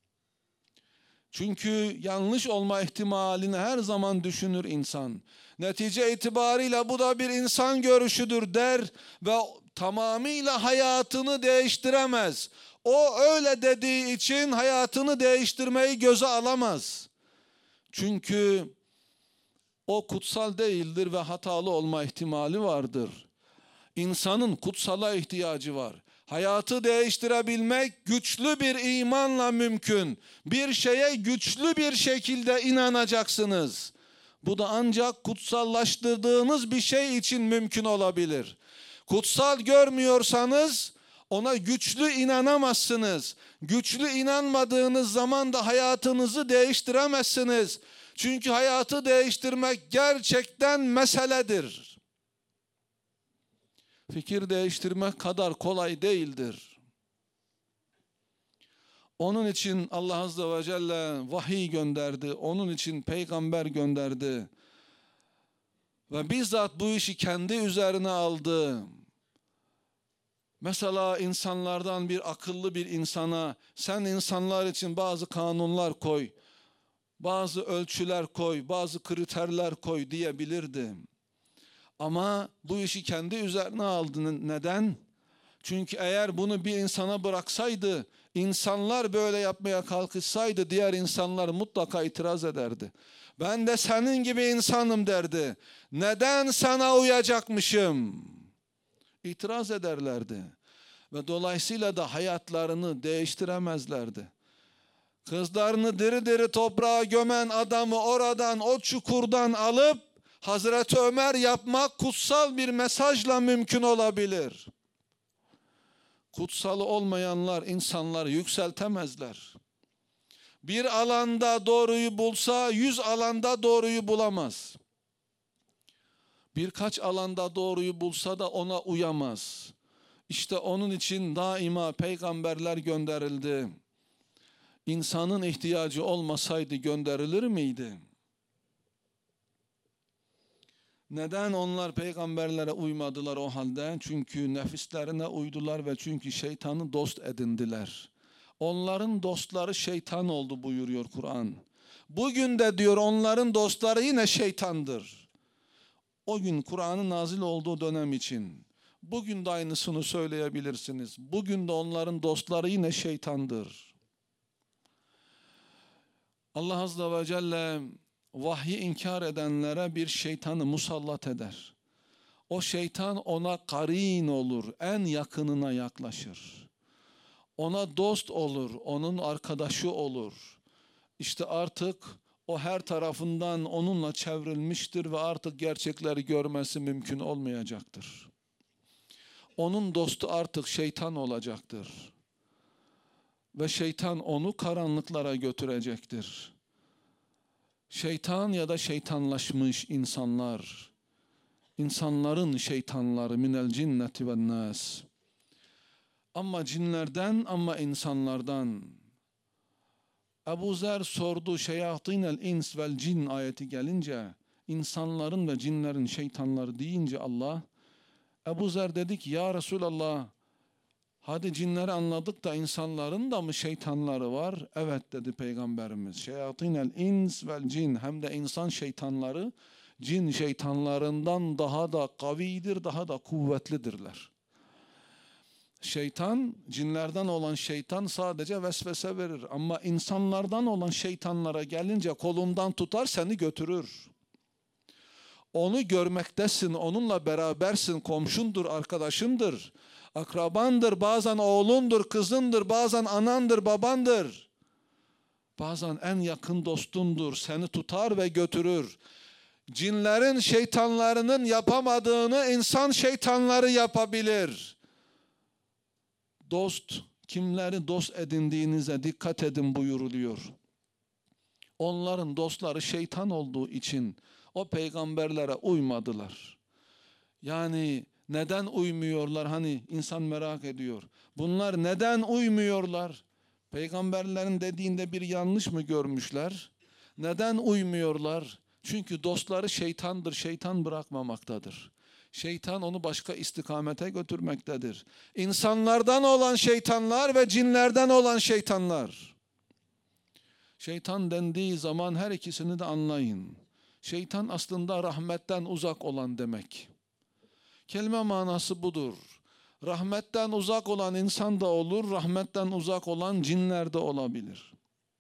Çünkü yanlış olma ihtimalini her zaman düşünür insan. Netice itibariyle bu da bir insan görüşüdür der ve tamamıyla hayatını değiştiremez. O öyle dediği için hayatını değiştirmeyi göze alamaz. Çünkü o kutsal değildir ve hatalı olma ihtimali vardır. İnsanın kutsala ihtiyacı var. Hayatı değiştirebilmek güçlü bir imanla mümkün. Bir şeye güçlü bir şekilde inanacaksınız. Bu da ancak kutsallaştırdığınız bir şey için mümkün olabilir. Kutsal görmüyorsanız ona güçlü inanamazsınız. Güçlü inanmadığınız zaman da hayatınızı değiştiremezsiniz. Çünkü hayatı değiştirmek gerçekten meseledir. Fikir değiştirmek kadar kolay değildir. Onun için Allah Azze ve Celle vahiy gönderdi. Onun için peygamber gönderdi. Ve bizzat bu işi kendi üzerine aldı. Mesela insanlardan bir akıllı bir insana sen insanlar için bazı kanunlar koy, bazı ölçüler koy, bazı kriterler koy diyebilirdi. Ama bu işi kendi üzerine aldı. Neden? Çünkü eğer bunu bir insana bıraksaydı, insanlar böyle yapmaya kalkışsaydı diğer insanlar mutlaka itiraz ederdi. Ben de senin gibi insanım derdi. Neden sana uyacakmışım? İtiraz ederlerdi. Ve dolayısıyla da hayatlarını değiştiremezlerdi. Kızlarını diri diri toprağa gömen adamı oradan, o çukurdan alıp Hazreti Ömer yapmak kutsal bir mesajla mümkün olabilir. Kutsalı olmayanlar insanları yükseltemezler. Bir alanda doğruyu bulsa yüz alanda doğruyu bulamaz. Birkaç alanda doğruyu bulsa da ona uyamaz. İşte onun için daima peygamberler gönderildi. İnsanın ihtiyacı olmasaydı gönderilir miydi? Neden onlar peygamberlere uymadılar o halde? Çünkü nefislerine uydular ve çünkü şeytanı dost edindiler. Onların dostları şeytan oldu buyuruyor Kur'an. Bugün de diyor onların dostları yine şeytandır. O gün Kur'an'ın nazil olduğu dönem için. Bugün de aynısını söyleyebilirsiniz. Bugün de onların dostları yine şeytandır. Allah Azze ve Celle vahyi inkar edenlere bir şeytanı musallat eder. O şeytan ona karin olur, en yakınına yaklaşır. Ona dost olur, onun arkadaşı olur. İşte artık o her tarafından onunla çevrilmiştir ve artık gerçekleri görmesi mümkün olmayacaktır. Onun dostu artık şeytan olacaktır. Ve şeytan onu karanlıklara götürecektir. Şeytan ya da şeytanlaşmış insanlar, insanların şeytanları minel cinneti ven nas. Ama cinlerden ama insanlardan. Ebu Zer sordu, şeyatinel ins vel cin ayeti gelince, insanların ve cinlerin şeytanları deyince Allah, Ebu Zer dedi ki ya Resulallah, hadi cinleri anladık da insanların da mı şeytanları var? Evet dedi Peygamberimiz. Şeyatinel ins vel cin, hem de insan şeytanları cin şeytanlarından daha da kavidir, daha da kuvvetlidirler. Şeytan, cinlerden olan şeytan sadece vesvese verir. Ama insanlardan olan şeytanlara gelince kolundan tutar seni götürür. Onu görmektesin, onunla berabersin, komşundur, arkadaşındır, akrabandır, bazen oğlundur, kızındır, bazen anandır, babandır. Bazen en yakın dostundur, seni tutar ve götürür. Cinlerin şeytanlarının yapamadığını insan şeytanları yapabilir. Dost, kimleri dost edindiğinize dikkat edin buyuruluyor. Onların dostları şeytan olduğu için o peygamberlere uymadılar. Yani neden uymuyorlar? Hani insan merak ediyor. Bunlar neden uymuyorlar? Peygamberlerin dediğinde bir yanlış mı görmüşler? Neden uymuyorlar? Çünkü dostları şeytandır, şeytan bırakmamaktadır. Şeytan onu başka istikamete götürmektedir. İnsanlardan olan şeytanlar ve cinlerden olan şeytanlar. Şeytan dendiği zaman her ikisini de anlayın. Şeytan aslında rahmetten uzak olan demek. Kelime manası budur. Rahmetten uzak olan insan da olur, rahmetten uzak olan cinler de olabilir.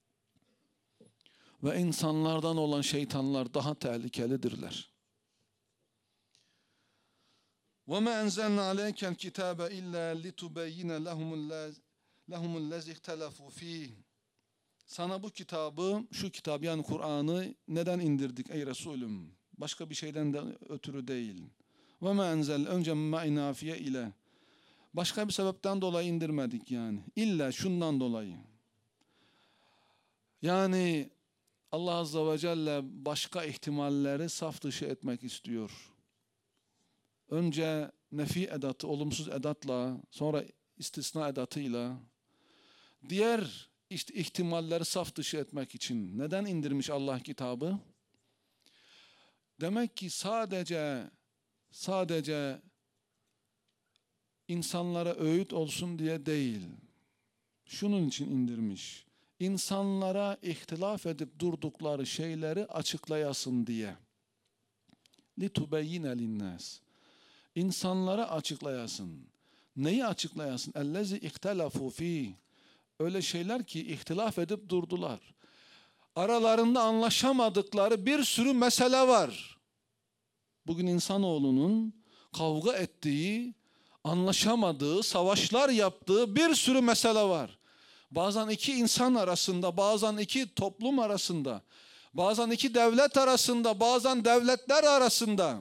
Ve insanlardan olan şeytanlar daha tehlikelidirler. وَمَا أَنْزَلْنَا عَلَيْكَ الْكِتَابَ إِلَّا لِتُبَيِّنَ لَهُمُ الَّذِي اخْتَلَفُوا ف۪يهِ. Sana bu kitabı, şu kitabı yani Kur'an'ı neden indirdik ey Resulüm? Başka bir şeyden de ötürü değil. وَمَا أَنْزَلْ önce مَعِنَافِيَ ile. Başka bir sebepten dolayı indirmedik yani. İlla şundan dolayı. Yani Allah Azze ve Celle başka ihtimalleri saf dışı etmek istiyor. Önce nefi edatı, olumsuz edatla, sonra istisna edatıyla, diğer işte ihtimalleri saf dışı etmek için neden indirmiş Allah kitabı? Demek ki sadece sadece insanlara öğüt olsun diye değil. Şunun için indirmiş. İnsanlara ihtilaf edip durdukları şeyleri açıklayasın diye. لِتُبَيِّنَ لِلنَّاسِ İnsanlara açıklayasın. Neyi açıklayasın? اَلَّذِي اِخْتَلَفُوا ف۪يهِ Öyle şeyler ki ihtilaf edip durdular. Aralarında anlaşamadıkları bir sürü mesele var. Bugün insanoğlunun kavga ettiği, anlaşamadığı, savaşlar yaptığı bir sürü mesele var. Bazen iki insan arasında, bazen iki toplum arasında, bazen iki devlet arasında, bazen devletler arasında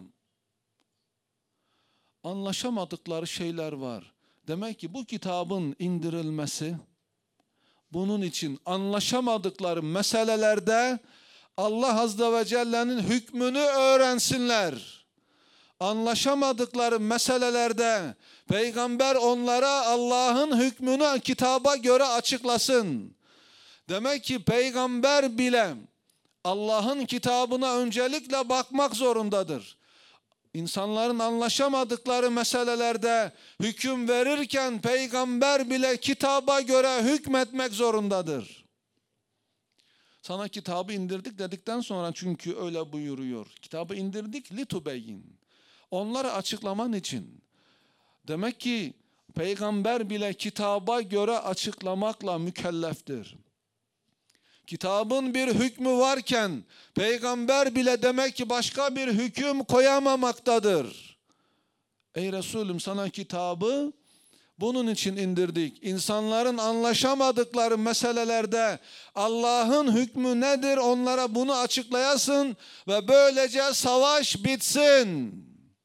anlaşamadıkları şeyler var. Demek ki bu kitabın indirilmesi, bunun için anlaşamadıkları meselelerde Allah Azze ve Celle'nin hükmünü öğrensinler. Anlaşamadıkları meselelerde Peygamber onlara Allah'ın hükmünü kitaba göre açıklasın. Demek ki Peygamber bile Allah'ın kitabına öncelikle bakmak zorundadır. İnsanların anlaşamadıkları meselelerde hüküm verirken Peygamber bile kitaba göre hükmetmek zorundadır. Sana kitabı indirdik dedikten sonra çünkü öyle buyuruyor. Kitabı indirdik litubeyin. Onları açıklaman için. Demek ki Peygamber bile kitaba göre açıklamakla mükelleftir. Kitabın bir hükmü varken Peygamber bile demek ki başka bir hüküm koyamamaktadır. Ey Resulüm sana kitabı bunun için indirdik. İnsanların anlaşamadıkları meselelerde Allah'ın hükmü nedir onlara bunu açıklayasın ve böylece savaş bitsin.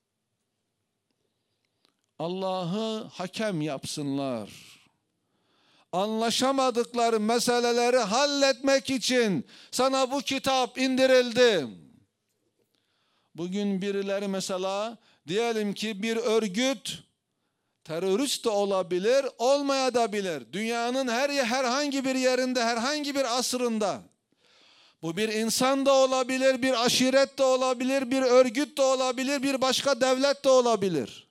Allah'ı hakem yapsınlar. Anlaşamadıkları meseleleri halletmek için sana bu kitap indirildi. Bugün birileri mesela diyelim ki bir örgüt terörist de olabilir, olmayabilir. Dünyanın her herhangi bir yerinde, herhangi bir asrında. Bu bir insan da olabilir, bir aşiret de olabilir, bir örgüt de olabilir, bir başka devlet de olabilir.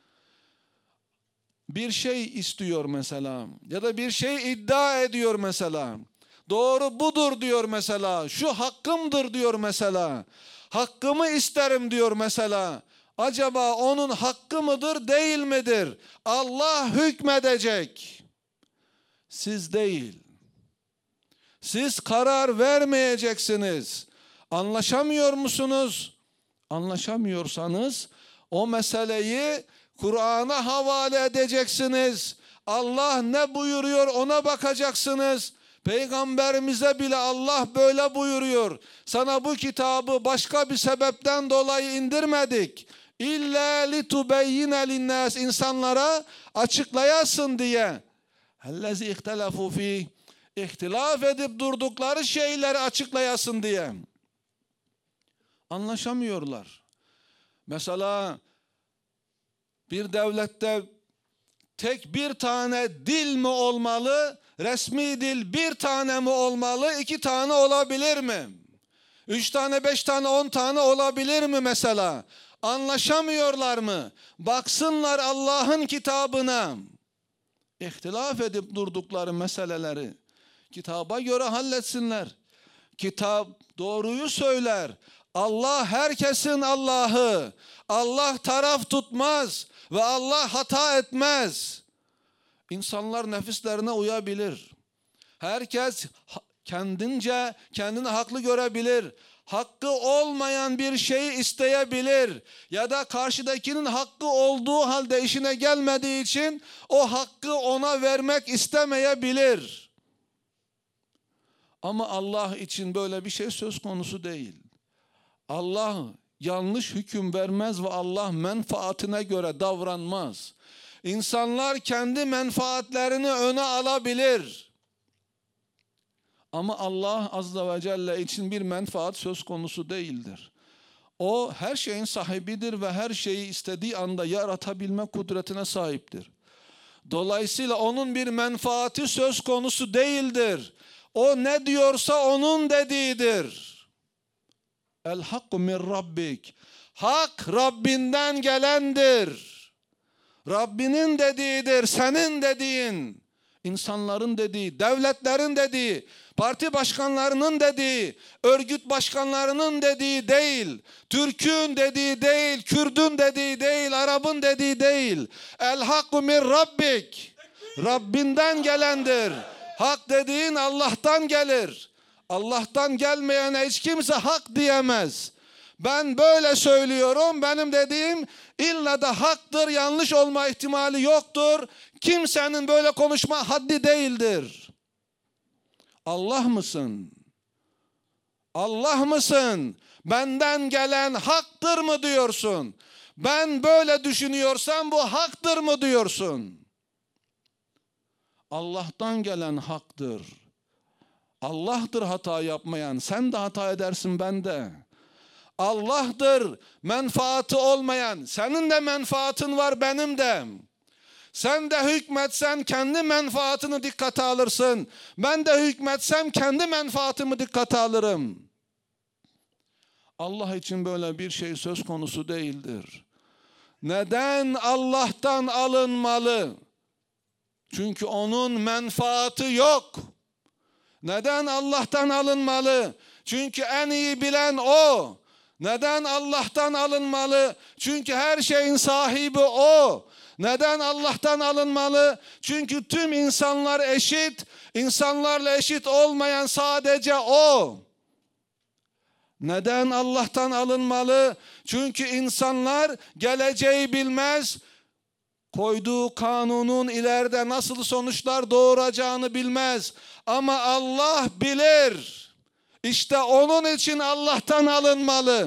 Bir şey istiyor mesela ya da bir şey iddia ediyor mesela. Doğru budur diyor mesela. Şu hakkımdır diyor mesela. Hakkımı isterim diyor mesela. Acaba onun hakkı mıdır değil midir? Allah hükmedecek. Siz değil. Siz karar vermeyeceksiniz. Anlaşamıyor musunuz? Anlaşamıyorsanız o meseleyi Kur'an'a havale edeceksiniz. Allah ne buyuruyor ona bakacaksınız. Peygamberimize bile Allah böyle buyuruyor. Sana bu kitabı başka bir sebepten dolayı indirmedik. İlla litubeyyine linnâs insanlara açıklayasın diye. Ellezî ihtelefû fîh İhtilaf edip durdukları şeyleri açıklayasın diye. Anlaşamıyorlar. Mesela bir devlette tek bir tane dil mi olmalı? Resmi dil bir tane mi olmalı? İki tane olabilir mi? Üç tane, beş tane, on tane olabilir mi mesela? Anlaşamıyorlar mı? Baksınlar Allah'ın kitabına. İhtilaf edip durdukları meseleleri kitaba göre halletsinler. Kitap doğruyu söyler. Allah herkesin Allah'ı. Allah taraf tutmaz ve Allah hata etmez. İnsanlar nefislerine uyabilir. Herkes kendince kendini haklı görebilir. hakkı olmayan bir şeyi isteyebilir. Ya da karşıdakinin hakkı olduğu halde işine gelmediği için o hakkı ona vermek istemeyebilir. Ama Allah için böyle bir şey söz konusu değil. Allah yanlış hüküm vermez ve Allah menfaatine göre davranmaz. İnsanlar kendi menfaatlerini öne alabilir. Ama Allah Azze ve Celle için bir menfaat söz konusu değildir. O her şeyin sahibidir ve her şeyi istediği anda yaratabilme kudretine sahiptir. Dolayısıyla onun bir menfaati söz konusu değildir. O ne diyorsa onun dediğidir. El hakku min rabbik. Hak Rabbinden gelendir. Rabbinin dediğidir, senin dediğin, insanların dediği, devletlerin dediği, parti başkanlarının dediği, örgüt başkanlarının dediği değil, Türk'ün dediği değil, Kürd'ün dediği değil, Arap'ın dediği değil. El hakku min rabbik. Rabbinden gelendir. Hak dediğin Allah'tan gelir. Allah'tan gelmeyene hiç kimse hak diyemez. Ben böyle söylüyorum, benim dediğim illa da haktır, yanlış olma ihtimali yoktur. Kimsenin böyle konuşma haddi değildir. Allah mısın? Allah mısın? Benden gelen haktır mı diyorsun? Ben böyle düşünüyorsam bu haktır mı diyorsun? Allah'tan gelen haktır. Allah'tır hata yapmayan. Sen de hata edersin, ben de. Allah'tır menfaati olmayan. Senin de menfaatin var, benim de. Sen de hükmetsen kendi menfaatini dikkate alırsın. Ben de hükmetsem kendi menfaatimi dikkate alırım. Allah için böyle bir şey söz konusu değildir. Neden Allah'tan alınmalı? Çünkü onun menfaati yok. Neden Allah'tan alınmalı? Çünkü en iyi bilen O. Neden Allah'tan alınmalı? Çünkü her şeyin sahibi O. Neden Allah'tan alınmalı? Çünkü tüm insanlar eşit. İnsanlarla eşit olmayan sadece O. Neden Allah'tan alınmalı? Çünkü insanlar geleceği bilmez. Koyduğu kanunun ileride nasıl sonuçlar doğuracağını bilmez. Ama Allah bilir. İşte onun için Allah'tan alınmalı.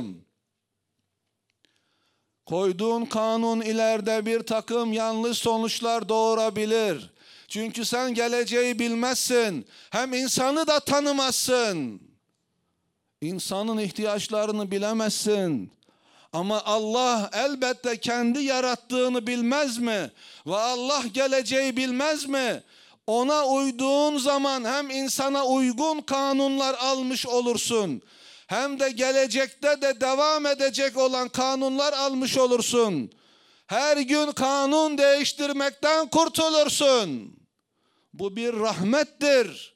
Koyduğun kanun ileride bir takım yanlış sonuçlar doğurabilir. Çünkü sen geleceği bilmezsin. Hem insanı da tanımazsın. İnsanın ihtiyaçlarını bilemezsin. Ama Allah elbette kendi yarattığını bilmez mi? Ve Allah geleceği bilmez mi? Ona uyduğun zaman hem insana uygun kanunlar almış olursun. Hem de gelecekte de devam edecek olan kanunlar almış olursun. Her gün kanun değiştirmekten kurtulursun. Bu bir rahmettir.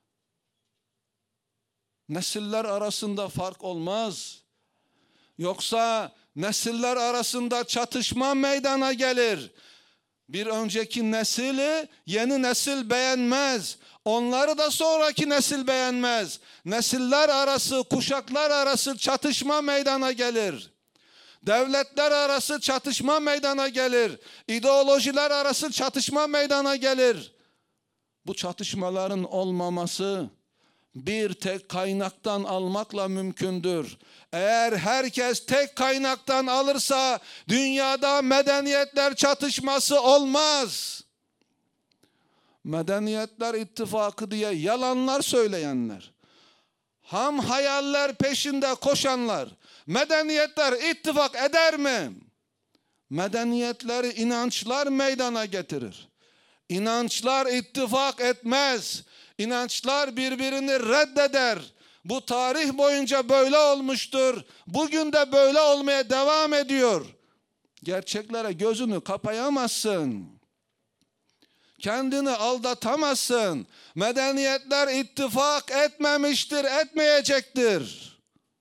Nesiller arasında fark olmaz. Yoksa nesiller arasında çatışma meydana gelir. Bir önceki nesili yeni nesil beğenmez. Onları da sonraki nesil beğenmez. Nesiller arası, kuşaklar arası çatışma meydana gelir. Devletler arası çatışma meydana gelir. İdeolojiler arası çatışma meydana gelir. Bu çatışmaların olmaması bir tek kaynaktan almakla mümkündür. Eğer herkes tek kaynaktan alırsa dünyada medeniyetler çatışması olmaz. Medeniyetler ittifakı diye yalanlar söyleyenler, ham hayaller peşinde koşanlar, medeniyetler ittifak eder mi? Medeniyetleri inançlar meydana getirir. İnançlar ittifak etmez. İnançlar birbirini reddeder. Bu tarih boyunca böyle olmuştur. Bugün de böyle olmaya devam ediyor. Gerçeklere gözünü kapayamazsın. Kendini aldatamazsın. Medeniyetler ittifak etmemiştir, etmeyecektir.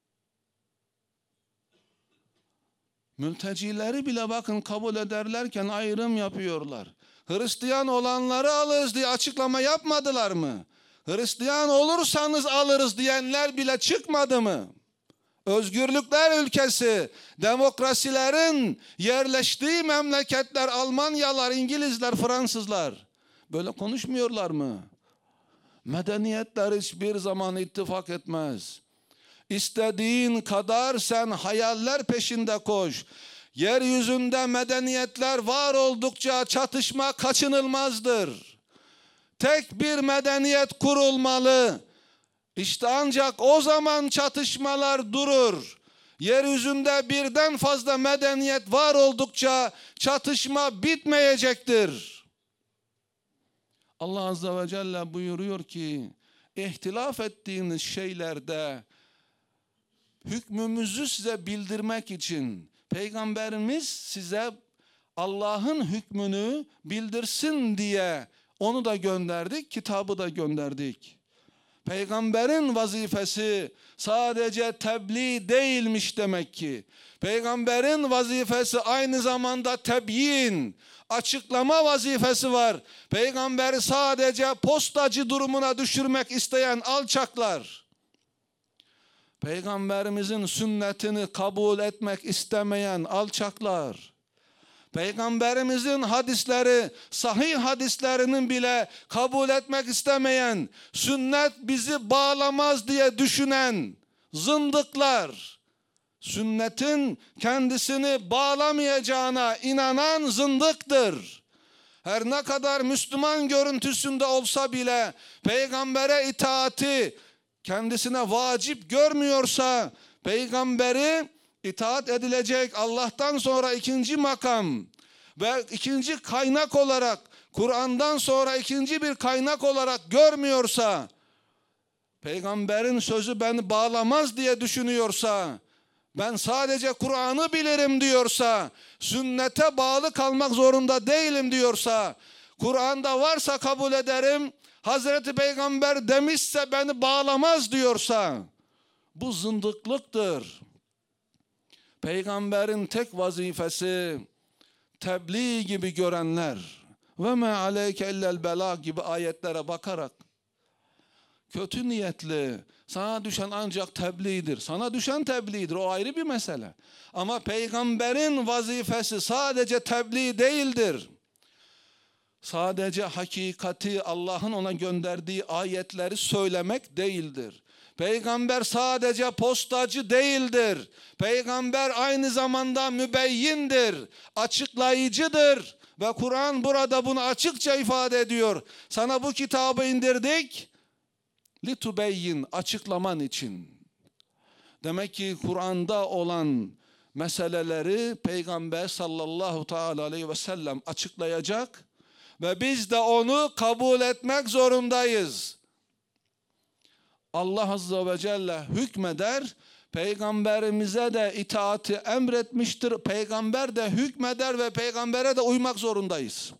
Mültecileri bile bakın kabul ederlerken ayrım yapıyorlar. Hristiyan olanları alırız diye açıklama yapmadılar mı? Hristiyan olursanız alırız diyenler bile çıkmadı mı? özgürlükler ülkesi, demokrasilerin yerleştiği memleketler, Almanyalar, İngilizler, Fransızlar böyle konuşmuyorlar mı? Medeniyetler hiçbir zaman ittifak etmez. İstediğin kadar sen hayaller peşinde koş. Yeryüzünde medeniyetler var oldukça çatışma kaçınılmazdır. Tek bir medeniyet kurulmalı. İşte ancak o zaman çatışmalar durur. Yeryüzünde birden fazla medeniyet var oldukça çatışma bitmeyecektir. Allah Azze ve Celle buyuruyor ki, ihtilaf ettiğiniz şeylerde hükmümüzü size bildirmek için Peygamberimiz size Allah'ın hükmünü bildirsin diye onu da gönderdik, kitabı da gönderdik. Peygamberin vazifesi sadece tebliğ değilmiş demek ki. Peygamberin vazifesi aynı zamanda tebyin, açıklama vazifesi var. Peygamberi sadece postacı durumuna düşürmek isteyen alçaklar, Peygamberimizin sünnetini kabul etmek istemeyen alçaklar, Peygamberimizin hadisleri, sahih hadislerinin bile kabul etmek istemeyen, sünnet bizi bağlamaz diye düşünen zındıklar, sünnetin kendisini bağlamayacağına inanan zındıktır. Her ne kadar Müslüman görüntüsünde olsa bile peygambere itaati kendisine vacip görmüyorsa, peygamberi itaat edilecek Allah'tan sonra ikinci makam ve ikinci kaynak olarak, Kur'an'dan sonra ikinci bir kaynak olarak görmüyorsa, peygamberin sözü beni bağlamaz diye düşünüyorsa, ben sadece Kur'an'ı bilirim diyorsa, sünnete bağlı kalmak zorunda değilim diyorsa, Kur'an'da varsa kabul ederim, Hazreti Peygamber demişse beni bağlamaz diyorsa, bu zındıklıktır. Peygamberin tek vazifesi tebliğ gibi görenler ve me aleyke illel belag gibi ayetlere bakarak kötü niyetli, sana düşen ancak tebliğdir. Sana düşen tebliğdir, o ayrı bir mesele. Ama peygamberin vazifesi sadece tebliğ değildir. Sadece hakikati, Allah'ın ona gönderdiği ayetleri söylemek değildir. Peygamber sadece postacı değildir. Peygamber aynı zamanda mübeyyindir, açıklayıcıdır. Ve Kur'an burada bunu açıkça ifade ediyor. Sana bu kitabı indirdik, litubeyyin, açıklaman için. Demek ki Kur'an'da olan meseleleri Peygamber sallallahu teala aleyhi ve sellem açıklayacak ve biz de onu kabul etmek zorundayız. Allah Azze ve Celle hükmeder, Peygamberimize de itaati emretmiştir. Peygamber de hükmeder ve peygambere de uymak zorundayız.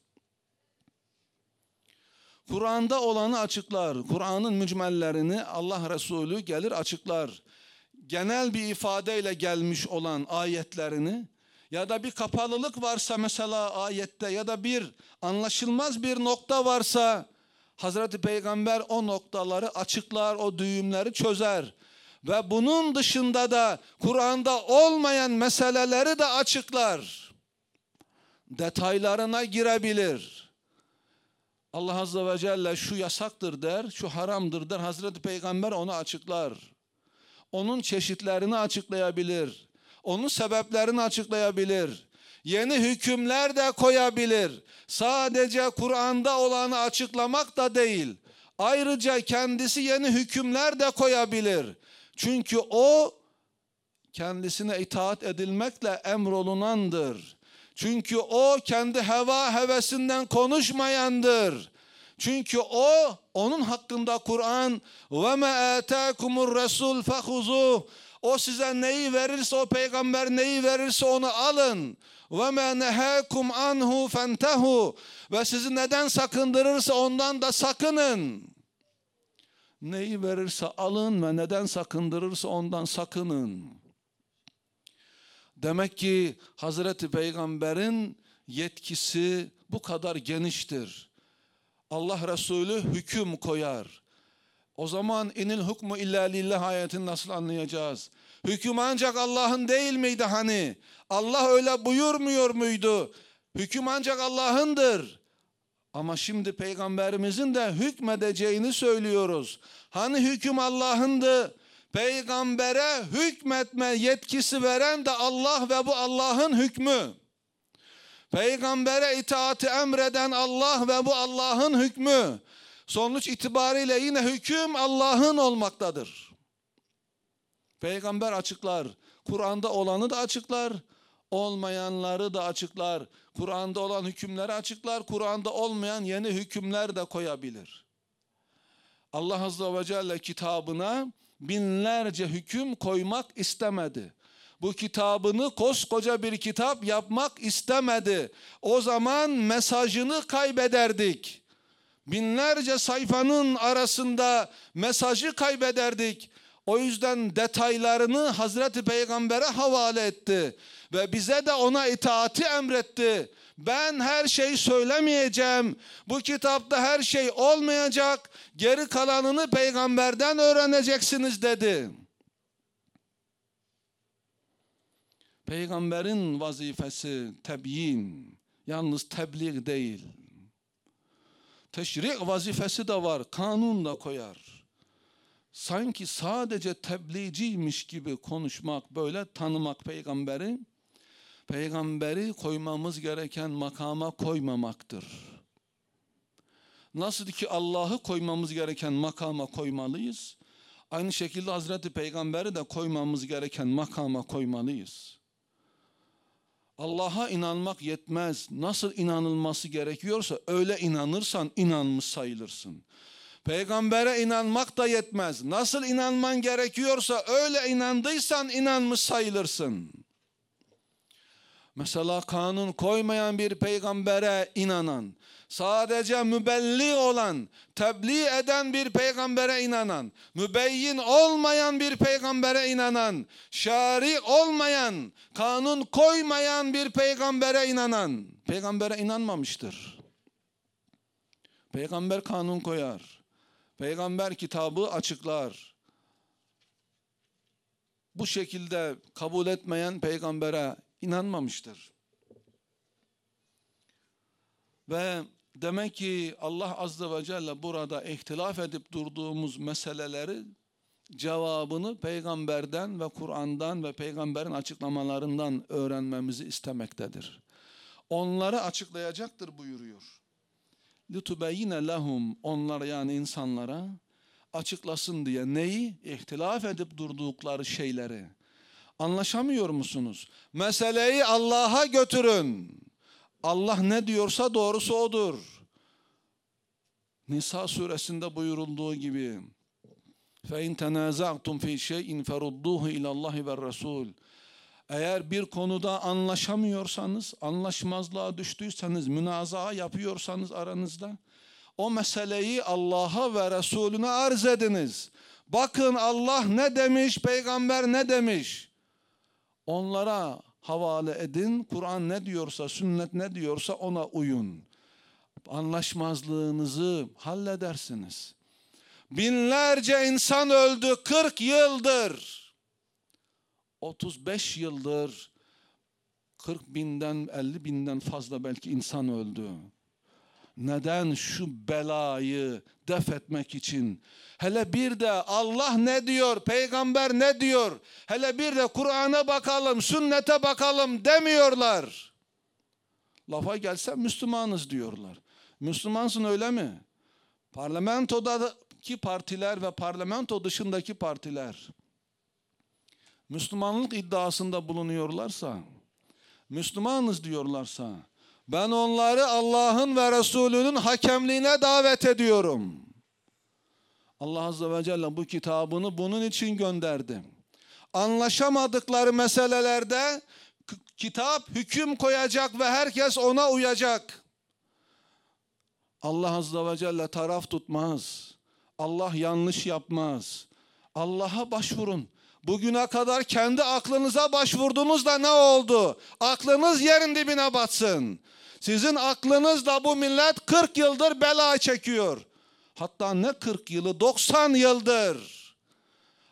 Kur'an'da olanı açıklar. Kur'an'ın mücmellerini Allah Resulü gelir açıklar. Genel bir ifadeyle gelmiş olan ayetlerini ya da bir kapalılık varsa mesela ayette ya da bir anlaşılmaz bir nokta varsa Hazreti Peygamber o noktaları açıklar, o düğümleri çözer. Ve bunun dışında da Kur'an'da olmayan meseleleri de açıklar. Detaylarına girebilir. Allah Azze ve Celle şu yasaktır der, şu haramdır der. Hazreti Peygamber onu açıklar. Onun çeşitlerini açıklayabilir. Onun sebeplerini açıklayabilir. Yeni hükümler de koyabilir. Sadece Kur'an'da olanı açıklamak da değil. Ayrıca kendisi yeni hükümler de koyabilir. Çünkü o kendisine itaat edilmekle emrolunandır. Çünkü o kendi heva hevesinden konuşmayandır. Çünkü o, onun hakkında Kur'an ve me ataakumur rasul fehuzuh. O size neyi verirse, o peygamber neyi verirse onu alın. Ve me nehakum anhu fentehu. Ve sizi neden sakındırırsa ondan da sakının. Neyi verirse alın ve neden sakındırırsa ondan sakının. Demek ki Hazreti Peygamber'in yetkisi bu kadar geniştir. Allah Resulü hüküm koyar. O zaman inil hukmu illa lillah ayetini nasıl anlayacağız? Hüküm ancak Allah'ın değil miydi hani? Allah öyle buyurmuyor muydu? Hüküm ancak Allah'ındır. Ama şimdi peygamberimizin de hükmedeceğini söylüyoruz. Hani hüküm Allah'ındı? Peygambere hükmetme yetkisi veren de Allah ve bu Allah'ın hükmü. Peygambere itaati emreden Allah ve bu Allah'ın hükmü. Sonuç itibariyle yine hüküm Allah'ın olmaktadır. Peygamber açıklar. Kur'an'da olanı da açıklar. Olmayanları da açıklar. Kur'an'da olan hükümleri açıklar. Kur'an'da olmayan yeni hükümler de koyabilir. Allah Azze ve Celle kitabına binlerce hüküm koymak istemedi. Bu kitabını koskoca bir kitap yapmak istemedi. O zaman mesajını kaybederdik. Binlerce sayfanın arasında mesajı kaybederdik. O yüzden detaylarını Hazreti Peygamber'e havale etti. Ve bize de ona itaati emretti. Ben her şeyi söylemeyeceğim. Bu kitapta her şey olmayacak. Geri kalanını peygamberden öğreneceksiniz dedi. Peygamberin vazifesi tebyin. Yalnız tebliğ değil. Teşri' vazifesi de var. Kanun da koyar. Sanki sadece tebliğciymiş gibi konuşmak, böyle tanımak peygamberi, peygamberi koymamız gereken makama koymamaktır. Nasıl ki Allah'ı koymamız gereken makama koymalıyız, aynı şekilde Hazreti Peygamber'i de koymamız gereken makama koymalıyız. Allah'a inanmak yetmez. Nasıl inanılması gerekiyorsa öyle inanırsan inanmış sayılırsın. Peygambere inanmak da yetmez. Nasıl inanman gerekiyorsa öyle inandıysan inanmış sayılırsın. Mesela kanun koymayan bir peygambere inanan, sadece mübelli olan, tebliğ eden bir peygambere inanan, mübeyyin olmayan bir peygambere inanan, şari olmayan, kanun koymayan bir peygambere inanan, peygambere inanmamıştır. Peygamber kanun koyar. Peygamber kitabı açıklar. Bu şekilde kabul etmeyen peygambere inanmamıştır. Ve demek ki Allah Azze ve Celle burada ihtilaf edip durduğumuz meseleleri cevabını peygamberden ve Kur'an'dan ve peygamberin açıklamalarından öğrenmemizi istemektedir. Onları açıklayacaktır buyuruyor. لِتُبَيِّنَ لَهُمْ Onlara yani insanlara açıklasın diye neyi? İhtilaf edip durdukları şeyleri. Anlaşamıyor musunuz? Meseleyi Allah'a götürün. Allah ne diyorsa doğrusu odur. Nisa suresinde buyurulduğu gibi فَاِنْ تَنَازَعْتُمْ فِي شَيْءٍ فَرُدُّوهُ اِلَى اللّٰهِ وَالرَّسُولِ Eğer bir konuda anlaşamıyorsanız, anlaşmazlığa düştüyseniz, münazaa yapıyorsanız aranızda, o meseleyi Allah'a ve Resulüne arz ediniz. Bakın Allah ne demiş, peygamber ne demiş. Onlara havale edin. Kur'an ne diyorsa, sünnet ne diyorsa ona uyun. Anlaşmazlığınızı halledersiniz. Binlerce insan öldü kırk yıldır. otuz beş yıldır kırk binden elli binden fazla belki insan öldü. Neden? Şu belayı def etmek için. Hele bir de Allah ne diyor, peygamber ne diyor, hele bir de Kur'an'a bakalım, sünnete bakalım demiyorlar. Lafa gelse Müslümanız diyorlar. Müslümansın öyle mi? Parlamentodaki partiler ve parlamento dışındaki partiler Müslümanlık iddiasında bulunuyorlarsa, Müslümanız diyorlarsa, ben onları Allah'ın ve Resulünün hakemliğine davet ediyorum. Allah Azze ve Celle bu kitabını bunun için gönderdi. Anlaşamadıkları meselelerde kitap hüküm koyacak ve herkes ona uyacak. Allah Azze ve Celle taraf tutmaz. Allah yanlış yapmaz. Allah'a başvurun. Bugüne kadar kendi aklınıza başvurdunuz da ne oldu? Aklınız yerin dibine batsın. Sizin aklınızla bu millet kırk yıldır bela çekiyor. Hatta ne kırk yılı, doksan yıldır.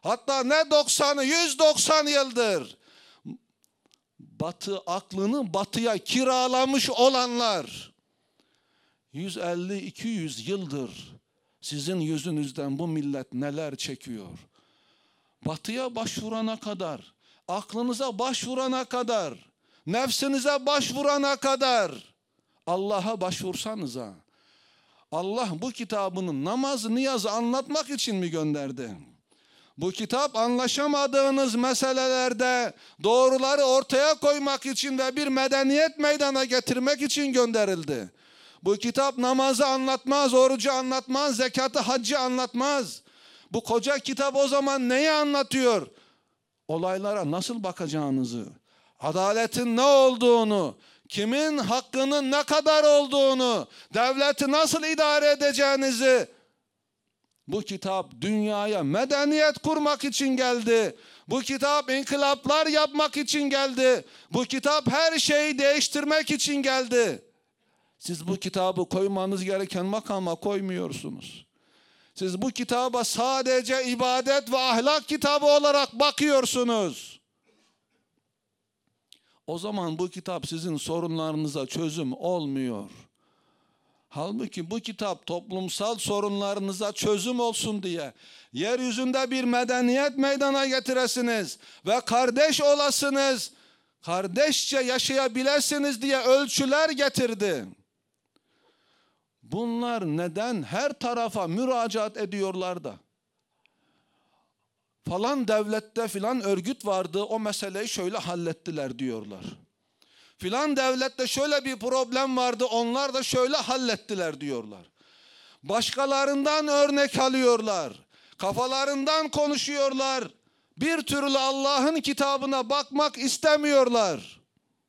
Hatta ne doksanı, yüz doksan yıldır Batı aklını batıya kiralamış olanlar yüz elli iki yüz yıldır sizin yüzünüzden bu millet neler çekiyor? Batıya başvurana kadar, aklınıza başvurana kadar, nefsinize başvurana kadar Allah'a başvursanıza. Allah bu kitabını namaz, niyazı anlatmak için mi gönderdi? Bu kitap anlaşamadığınız meselelerde doğruları ortaya koymak için ve bir medeniyet meydana getirmek için gönderildi. Bu kitap namazı anlatmaz, orucu anlatmaz, zekatı, haccı anlatmaz. Bu koca kitap o zaman neyi anlatıyor? Olaylara nasıl bakacağınızı, adaletin ne olduğunu, kimin hakkının ne kadar olduğunu, devleti nasıl idare edeceğinizi. Bu kitap dünyaya medeniyet kurmak için geldi. Bu kitap inkılaplar yapmak için geldi. Bu kitap her şeyi değiştirmek için geldi. Siz bu kitabı koymanız gereken makama koymuyorsunuz. Siz bu kitaba sadece ibadet ve ahlak kitabı olarak bakıyorsunuz. O zaman bu kitap sizin sorunlarınıza çözüm olmuyor. Halbuki bu kitap toplumsal sorunlarınıza çözüm olsun diye, yeryüzünde bir medeniyet meydana getiresiniz ve kardeş olasınız, kardeşçe yaşayabilirsiniz diye ölçüler getirdi. Bunlar neden her tarafa müracaat ediyorlar da? Falan devlette filan örgüt vardı, o meseleyi şöyle hallettiler diyorlar. Filan devlette şöyle bir problem vardı, onlar da şöyle hallettiler diyorlar. Başkalarından örnek alıyorlar. Kafalarından konuşuyorlar. Bir türlü Allah'ın kitabına bakmak istemiyorlar.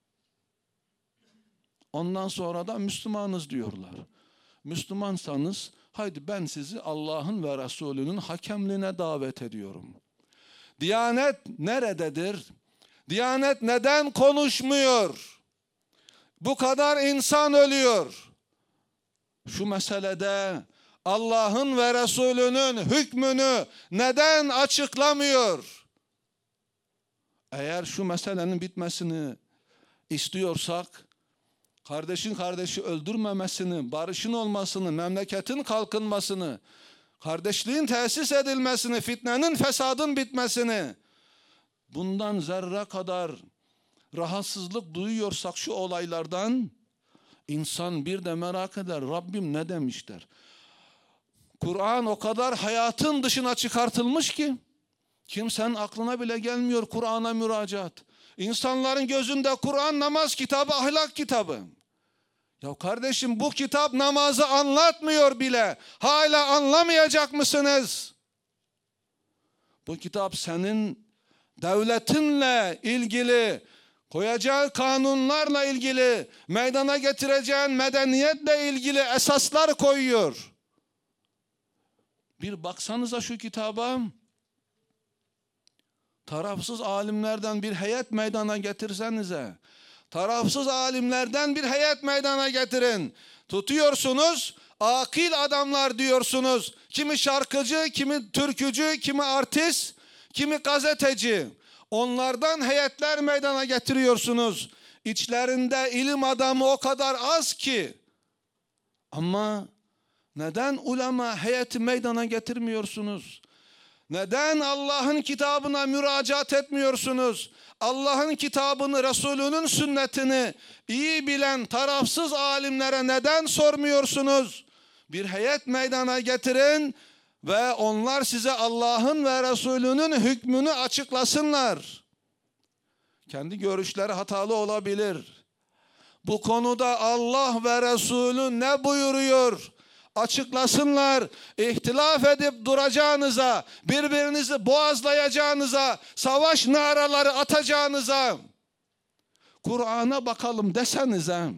Ondan sonra da Müslümanız diyorlar. Müslümansanız haydi ben sizi Allah'ın ve Resulünün hakemliğine davet ediyorum. Diyanet nerededir? Diyanet neden konuşmuyor? Bu kadar insan ölüyor. Şu meselede Allah'ın ve Resulünün hükmünü neden açıklamıyor? Eğer şu meselenin bitmesini istiyorsak, kardeşin kardeşi öldürmemesini, barışın olmasını, memleketin kalkınmasını, kardeşliğin tesis edilmesini, fitnenin, fesadın bitmesini, bundan zerre kadar rahatsızlık duyuyorsak şu olaylardan, insan bir de merak eder, Rabbim ne demişler? Kur'an o kadar hayatın dışına çıkartılmış ki, kimsenin aklına bile gelmiyor Kur'an'a müracaat. İnsanların gözünde Kur'an namaz kitabı, ahlak kitabı. Ya kardeşim bu kitap namazı anlatmıyor bile. Hala anlamayacak mısınız? Bu kitap senin devletinle ilgili, koyacağı kanunlarla ilgili, meydana getireceğin medeniyetle ilgili esaslar koyuyor. Bir baksanıza şu kitaba. Tarafsız alimlerden bir heyet meydana getirsenize. Tarafsız alimlerden bir heyet meydana getirin. Tutuyorsunuz, akil adamlar diyorsunuz. Kimi şarkıcı, kimi türkücü, kimi artist, kimi gazeteci. Onlardan heyetler meydana getiriyorsunuz. İçlerinde ilim adamı o kadar az ki. Ama neden ulema heyeti meydana getirmiyorsunuz? Neden Allah'ın kitabına müracaat etmiyorsunuz? Allah'ın kitabını, Resulünün sünnetini iyi bilen tarafsız alimlere neden sormuyorsunuz? Bir heyet meydana getirin ve onlar size Allah'ın ve Resulünün hükmünü açıklasınlar. Kendi görüşleri hatalı olabilir. Bu konuda Allah ve Resulü ne buyuruyor? Açıklasınlar. İhtilaf edip duracağınıza, birbirinizi boğazlayacağınıza, savaş naraları atacağınıza, Kur'an'a bakalım desenize.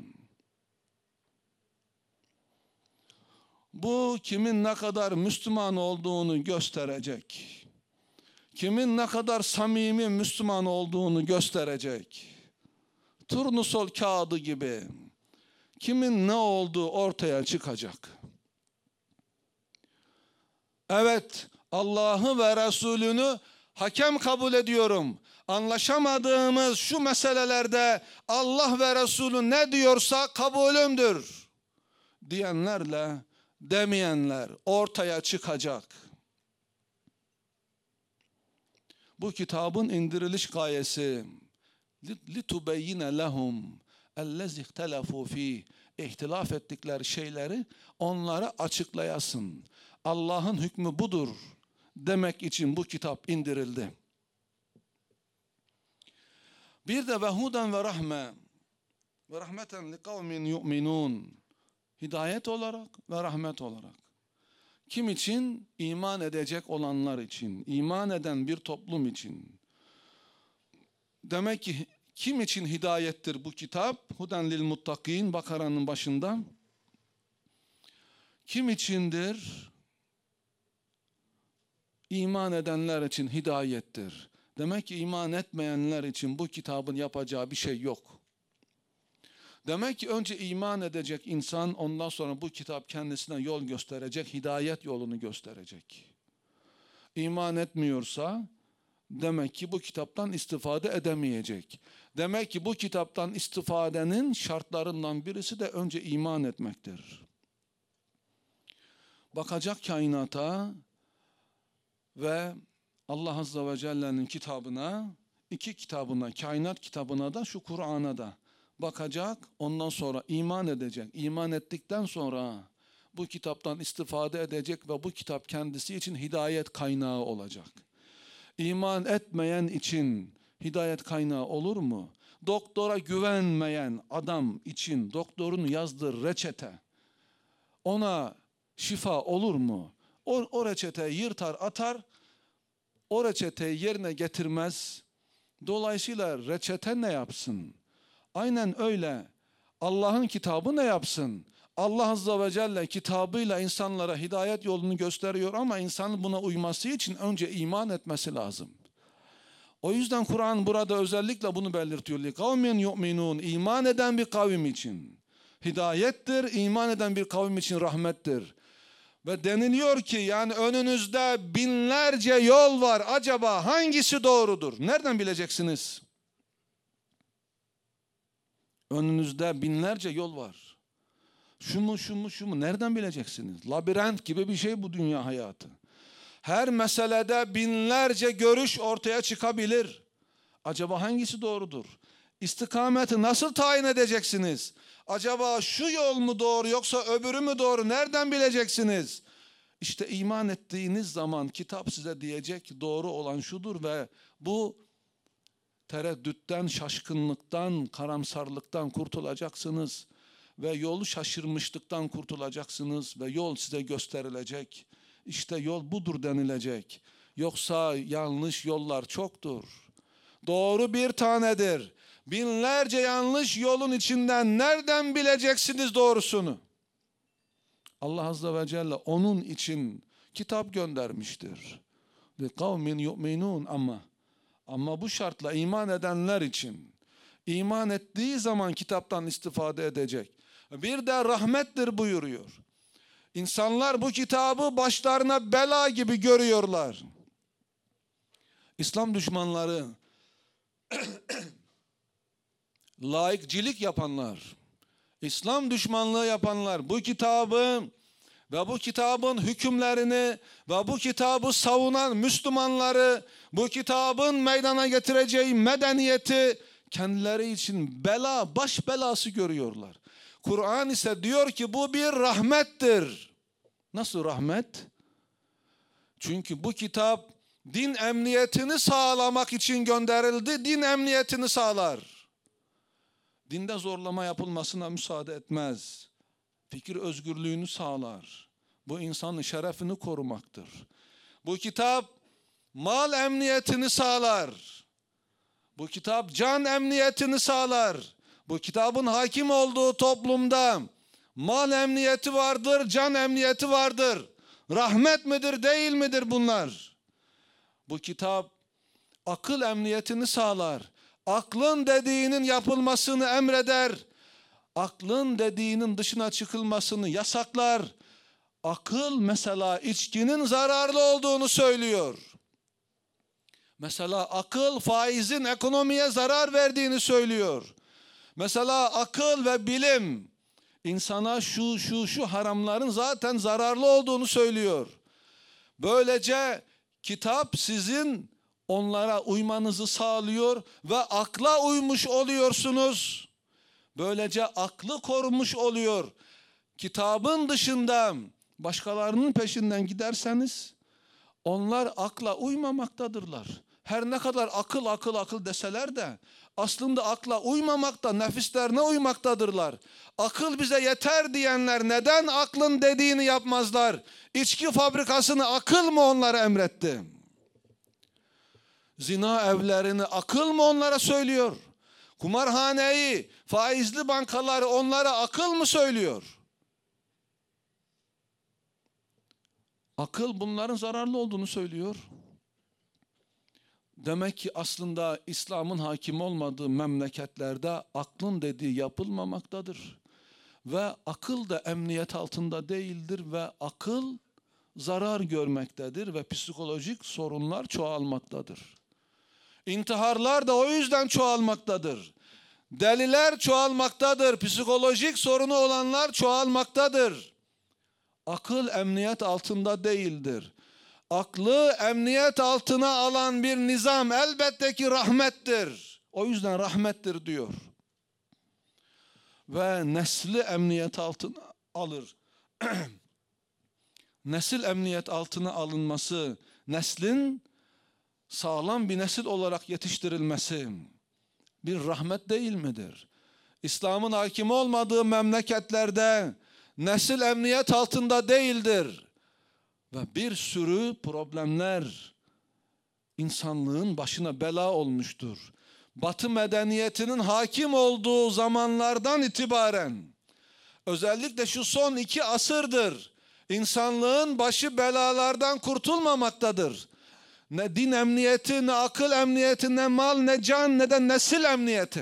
Bu kimin ne kadar Müslüman olduğunu gösterecek. Kimin ne kadar samimi Müslüman olduğunu gösterecek. Turnusol kağıdı gibi kimin ne olduğu ortaya çıkacak. Evet, Allah'ı ve Resulünü hakem kabul ediyorum. Anlaşamadığımız şu meselelerde Allah ve Resulü ne diyorsa kabulümdür diyenlerle demeyenler ortaya çıkacak. Bu kitabın indiriliş gayesi لِتُبَيِّنَ لَهُمْ اَلَّذِي اخْتَلَفُوا ف۪يهِ İhtilaf ettikleri şeyleri onlara açıklayasın. Allah'ın hükmü budur demek için bu kitap indirildi. Bir de vehuden ve rahme ve rahmeten li kavmin yu'minun. Hidayet olarak ve rahmet olarak. Kim için? İman edecek olanlar için. İman eden bir toplum için. Demek ki kim için hidayettir bu kitap? Huden lil muttakin, Bakara'nın başında. Kim içindir? İman edenler için hidayettir. Demek ki iman etmeyenler için bu kitabın yapacağı bir şey yok. Demek ki önce iman edecek insan, ondan sonra bu kitap kendisine yol gösterecek, hidayet yolunu gösterecek. İman etmiyorsa demek ki bu kitaptan istifade edemeyecek. Demek ki bu kitaptan istifadenin şartlarından birisi de önce iman etmektir. Bakacak kainata ve Allah Azze ve Celle'nin kitabına, iki kitabına, kainat kitabına da şu Kur'an'a da bakacak, ondan sonra iman edecek. İman ettikten sonra bu kitaptan istifade edecek ve bu kitap kendisi için hidayet kaynağı olacak. İman etmeyen için hidayet kaynağı olur mu? Doktora güvenmeyen adam için doktorun yazdığı reçete ona şifa olur mu? O, o reçeteyi yırtar atar, o reçeteyi yerine getirmez. Dolayısıyla reçete ne yapsın? Aynen öyle. Allah'ın kitabı ne yapsın? Allah Azze ve Celle kitabıyla insanlara hidayet yolunu gösteriyor ama insanın buna uyması için önce iman etmesi lazım. O yüzden Kur'an burada özellikle bunu belirtiyor. لِقَوْمٍ يُؤْمِنُونَ İman eden bir kavim için hidayettir, iman eden bir kavim için rahmettir. Ve deniliyor ki yani önünüzde binlerce yol var. Acaba hangisi doğrudur? Nereden bileceksiniz? Önünüzde binlerce yol var. Şu mu, şu mu, şu mu? Nereden bileceksiniz? Labirent gibi bir şey bu dünya hayatı. Her meselede binlerce görüş ortaya çıkabilir. Acaba hangisi doğrudur? İstikameti nasıl tayin edeceksiniz? Acaba şu yol mu doğru yoksa öbürü mü doğru? Nereden bileceksiniz? İşte iman ettiğiniz zaman kitap size diyecek doğru olan şudur ve bu tereddütten, şaşkınlıktan, karamsarlıktan kurtulacaksınız. Ve yolu şaşırmışlıktan kurtulacaksınız ve yol size gösterilecek. İşte yol budur denilecek. Yoksa yanlış yollar çoktur. Doğru bir tanedir. Binlerce yanlış yolun içinden nereden bileceksiniz doğrusunu? Allah Azze ve Celle onun için kitap göndermiştir. لِقَوْمٍ يُؤْمِنُونَ ama ama bu şartla iman edenler için iman ettiği zaman kitaptan istifade edecek. Bir de rahmettir buyuruyor. İnsanlar bu kitabı başlarına bela gibi görüyorlar. İslam düşmanları, laikcilik yapanlar, İslam düşmanlığı yapanlar bu kitabı ve bu kitabın hükümlerini ve bu kitabı savunan Müslümanları, bu kitabın meydana getireceği medeniyeti kendileri için bela, baş belası görüyorlar. Kur'an ise diyor ki bu bir rahmettir. Nasıl rahmet? Çünkü bu kitap din emniyetini sağlamak için gönderildi. Din emniyetini sağlar. Dinde zorlama yapılmasına müsaade etmez. Fikir özgürlüğünü sağlar. Bu insanın şerefini korumaktır. Bu kitap mal emniyetini sağlar. Bu kitap can emniyetini sağlar. Bu kitabın hakim olduğu toplumda mal emniyeti vardır, can emniyeti vardır. Rahmet midir, değil midir bunlar? Bu kitap akıl emniyetini sağlar. Aklın dediğinin yapılmasını emreder. Aklın dediğinin dışına çıkılmasını yasaklar. Akıl mesela içkinin zararlı olduğunu söylüyor. Mesela akıl faizin ekonomiye zarar verdiğini söylüyor. Mesela akıl ve bilim insana şu şu şu haramların zaten zararlı olduğunu söylüyor. Böylece kitap sizin onlara uymanızı sağlıyor ve akla uymuş oluyorsunuz. Böylece aklı korumuş oluyor. Kitabın dışında başkalarının peşinden giderseniz onlar akla uymamaktadırlar. Her ne kadar akıl akıl akıl deseler de aslında akla uymamakta, nefislerine uymaktadırlar. Akıl bize yeter diyenler neden aklın dediğini yapmazlar? İçki fabrikasını akıl mı onlara emretti? Zina evlerini akıl mı onlara söylüyor? Kumarhaneyi, faizli bankaları onlara akıl mı söylüyor? Akıl bunların zararlı olduğunu söylüyor. Demek ki aslında İslam'ın hakim olmadığı memleketlerde aklın dediği yapılmamaktadır. Ve akıl da emniyet altında değildir ve akıl zarar görmektedir ve psikolojik sorunlar çoğalmaktadır. İntiharlar da o yüzden çoğalmaktadır. Deliler çoğalmaktadır. Psikolojik sorunu olanlar çoğalmaktadır. Akıl emniyet altında değildir. Aklı emniyet altına alan bir nizam elbette ki rahmettir. O yüzden rahmettir diyor. Ve nesli emniyet altına alır. Nesil emniyet altına alınması, neslin sağlam bir nesil olarak yetiştirilmesi bir rahmet değil midir? İslam'ın hakim olmadığı memleketlerde nesil emniyet altında değildir. Ve bir sürü problemler insanlığın başına bela olmuştur. Batı medeniyetinin hakim olduğu zamanlardan itibaren, özellikle şu son iki asırdır, insanlığın başı belalardan kurtulmamaktadır. Ne din emniyeti, ne akıl emniyeti, ne mal, ne can, ne de nesil emniyeti.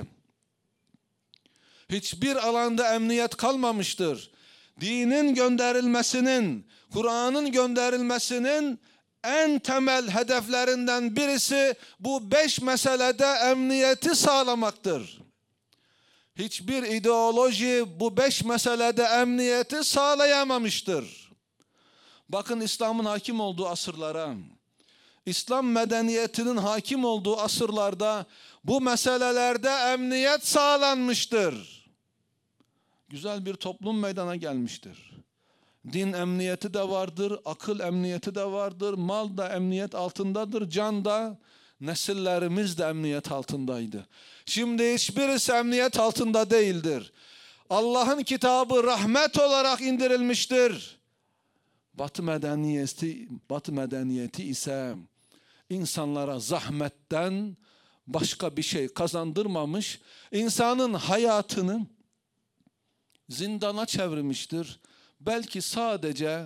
Hiçbir alanda emniyet kalmamıştır. Dinin gönderilmesinin, Kur'an'ın gönderilmesinin en temel hedeflerinden birisi bu beş meselede emniyeti sağlamaktır. Hiçbir ideoloji bu beş meselede emniyeti sağlayamamıştır. Bakın İslam'ın hakim olduğu asırlara, İslam medeniyetinin hakim olduğu asırlarda bu meselelerde emniyet sağlanmıştır. Güzel bir toplum meydana gelmiştir. Din emniyeti de vardır, akıl emniyeti de vardır, mal da emniyet altındadır, can da, nesillerimiz de emniyet altındaydı. Şimdi hiçbirisi emniyet altında değildir. Allah'ın kitabı rahmet olarak indirilmiştir. Batı medeniyeti, Batı medeniyeti ise insanlara zahmetten başka bir şey kazandırmamış, insanın hayatını zindana çevirmiştir. Belki sadece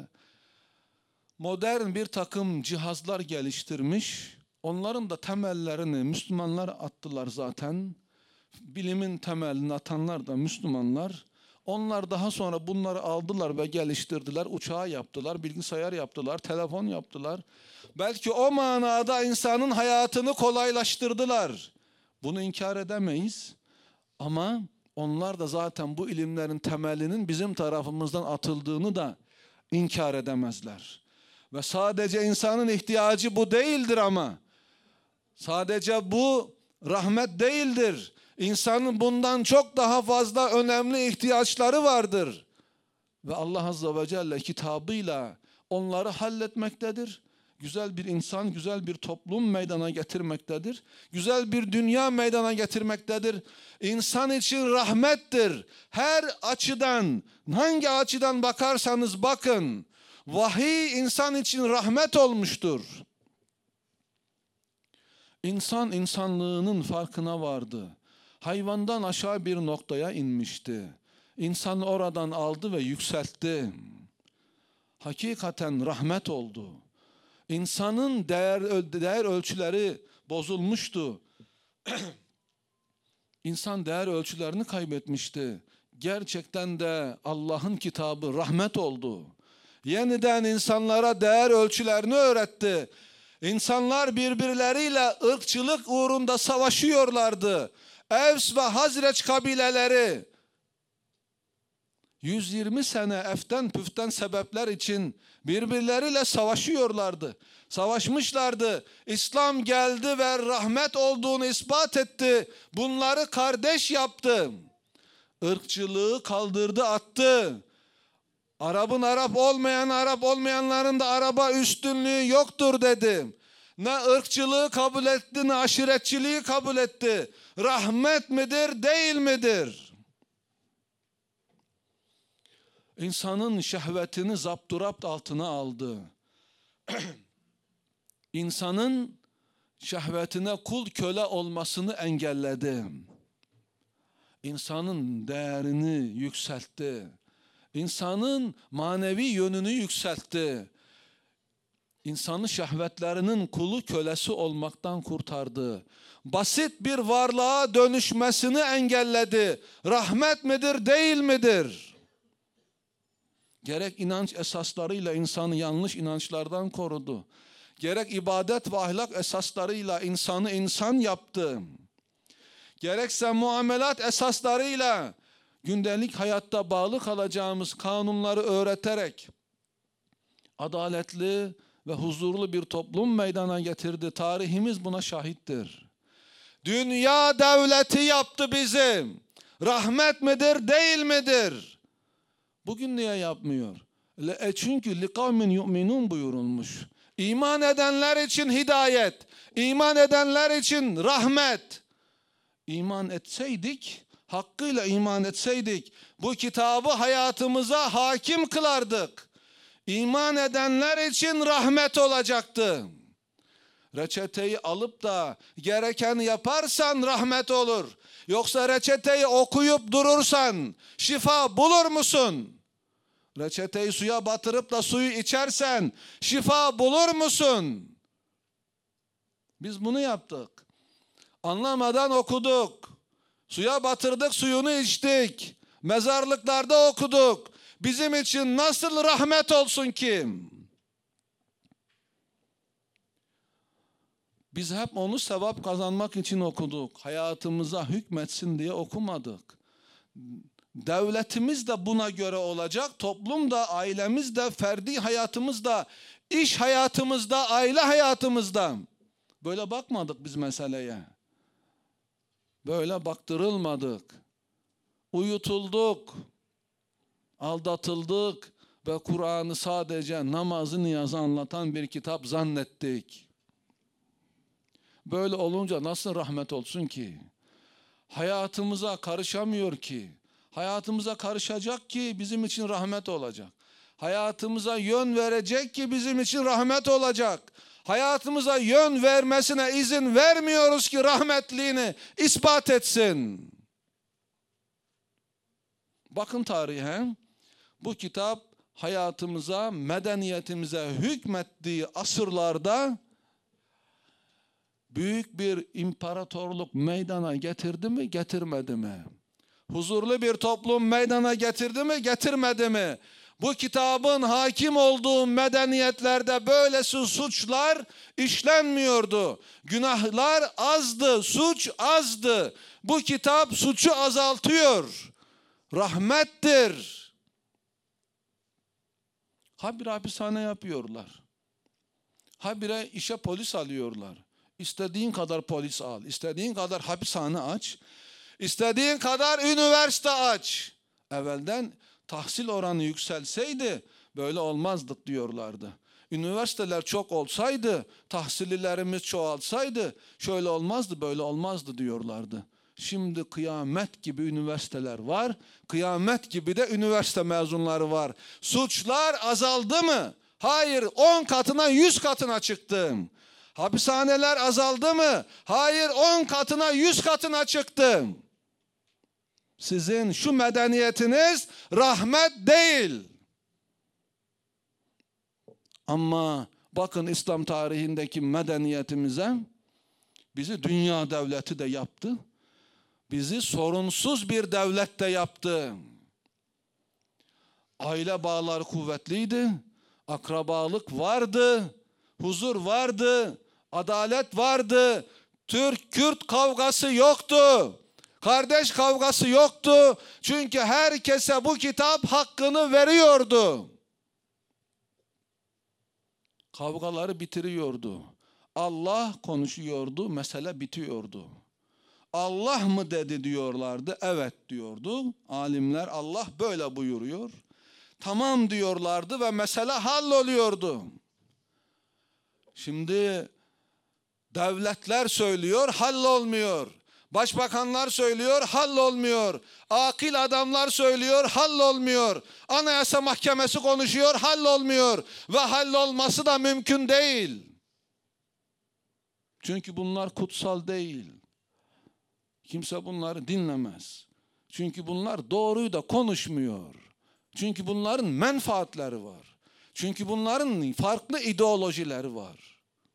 modern bir takım cihazlar geliştirmiş, onların da temellerini Müslümanlar attılar zaten. Bilimin temelini atanlar da Müslümanlar. Onlar daha sonra bunları aldılar ve geliştirdiler. Uçağı yaptılar, bilgisayar yaptılar, telefon yaptılar. Belki o manada insanın hayatını kolaylaştırdılar. Bunu inkar edemeyiz. Ama onlar da zaten bu ilimlerin temelinin bizim tarafımızdan atıldığını da inkar edemezler. Ve sadece insanın ihtiyacı bu değildir ama. Sadece bu rahmet değildir. İnsanın bundan çok daha fazla önemli ihtiyaçları vardır. Ve Allah Azze ve Celle kitabıyla onları halletmektedir. Güzel bir insan, güzel bir toplum meydana getirmektedir. Güzel bir dünya meydana getirmektedir. İnsan için rahmettir. Her açıdan, hangi açıdan bakarsanız bakın, vahiy insan için rahmet olmuştur. İnsan insanlığının farkına vardı. Hayvandan aşağı bir noktaya inmişti. İnsan oradan aldı ve yükseltti. Hakikaten rahmet oldu. İnsanın değer, değer ölçüleri bozulmuştu. İnsan değer ölçülerini kaybetmişti. Gerçekten de Allah'ın kitabı rahmet oldu. Yeniden insanlara değer ölçülerini öğretti. İnsanlar birbirleriyle ırkçılık uğrunda savaşıyorlardı. Evs ve Hazreç kabileleri yüz yirmi sene eften püften sebepler için birbirleriyle savaşıyorlardı. Savaşmışlardı. İslam geldi ve rahmet olduğunu ispat etti. Bunları kardeş yaptı. Irkçılığı kaldırdı, attı. Arap'ın Arap olmayan, Arap olmayanların da Arap'a üstünlüğü yoktur dedi. Ne ırkçılığı kabul etti, ne aşiretçiliği kabul etti. Rahmet midir, değil midir? İnsanın şehvetini zapturapt altına aldı. İnsanın şehvetine kul köle olmasını engelledi. İnsanın değerini yükseltti. İnsanın manevi yönünü yükseltti. İnsanı şehvetlerinin kulu kölesi olmaktan kurtardı. Basit bir varlığa dönüşmesini engelledi. Rahmet midir, değil midir? Gerek inanç esaslarıyla insanı yanlış inançlardan korudu. Gerek ibadet ve ahlak esaslarıyla insanı insan yaptı. Gerekse muamelat esaslarıyla gündelik hayatta bağlı kalacağımız kanunları öğreterek adaletli ve huzurlu bir toplum meydana getirdi. Tarihimiz buna şahittir. Dünya devleti yaptı bizi. Rahmet midir, değil midir? Bugün niye yapmıyor? E çünkü likavmin yu'minun buyurulmuş. İman edenler için hidayet, iman edenler için rahmet. İman etseydik, hakkıyla iman etseydik, bu kitabı hayatımıza hakim kılardık. İman edenler için rahmet olacaktı. Reçeteyi alıp da gerekeni yaparsan rahmet olur. Yoksa reçeteyi okuyup durursan şifa bulur musun? Reçeteyi suya batırıp da suyu içersen şifa bulur musun? Biz bunu yaptık. Anlamadan okuduk. Suya batırdık, suyunu içtik. Mezarlıklarda okuduk. Bizim için nasıl rahmet olsun ki? Biz hep onu sevap kazanmak için okuduk. Hayatımıza hükmetsin diye okumadık. Devletimiz de buna göre olacak. Toplum da, ailemiz de, ferdi hayatımız da, iş hayatımızda, aile hayatımızda. Böyle bakmadık biz meseleye. Böyle baktırılmadık. Uyutulduk. Aldatıldık ve Kur'an'ı sadece namazı niyazı anlatan bir kitap zannettik. Böyle olunca nasıl rahmet olsun ki? Hayatımıza karışamıyor ki. Hayatımıza karışacak ki bizim için rahmet olacak. Hayatımıza yön verecek ki bizim için rahmet olacak. Hayatımıza yön vermesine izin vermiyoruz ki rahmetliğini ispat etsin. Bakın tarihe, bu kitap hayatımıza, medeniyetimize hükmettiği asırlarda büyük bir imparatorluk meydana getirdi mi, getirmedi mi? Huzurlu bir toplum meydana getirdi mi, getirmedi mi? Bu kitabın hakim olduğu medeniyetlerde böylesi suçlar işlenmiyordu. Günahlar azdı, suç azdı. Bu kitap suçu azaltıyor. Rahmettir. Habire hapishane yapıyorlar. Habire işe polis alıyorlar. İstediğin kadar polis al, istediğin kadar hapishane aç, istediğin kadar üniversite aç. Evvelden tahsil oranı yükselseydi böyle olmazdık diyorlardı. Üniversiteler çok olsaydı, tahsillilerimiz çoğalsaydı şöyle olmazdı, böyle olmazdı diyorlardı. Şimdi kıyamet gibi üniversiteler var, kıyamet gibi de üniversite mezunları var. Suçlar azaldı mı? Hayır, on katına, yüz katına çıktı. Hapishaneler azaldı mı? Hayır, on katına, yüz katına çıktı. Sizin şu medeniyetiniz rahmet değil. Ama bakın İslam tarihindeki medeniyetimize, bizi dünya devleti de yaptı. Bizi sorunsuz bir devlet de yaptı. Aile bağları kuvvetliydi. Akrabalık vardı. huzur vardı, adalet vardı. Türk-Kürt kavgası yoktu. Kardeş kavgası yoktu. Çünkü herkese bu kitap hakkını veriyordu. Kavgaları bitiriyordu. Allah konuşuyordu, mesele bitiyordu. Allah mı dedi diyorlardı, evet diyordu. Alimler Allah böyle buyuruyor. Tamam diyorlardı ve mesele halloluyordu. Şimdi devletler söylüyor, hallolmuyor. Başbakanlar söylüyor, hallolmuyor. Akil adamlar söylüyor, hallolmuyor. Anayasa Mahkemesi konuşuyor, hallolmuyor. Ve hallolması da mümkün değil. Çünkü bunlar kutsal değil. Kimse bunları dinlemez. Çünkü bunlar doğruyu da konuşmuyor. Çünkü bunların menfaatleri var. Çünkü bunların farklı ideolojileri var.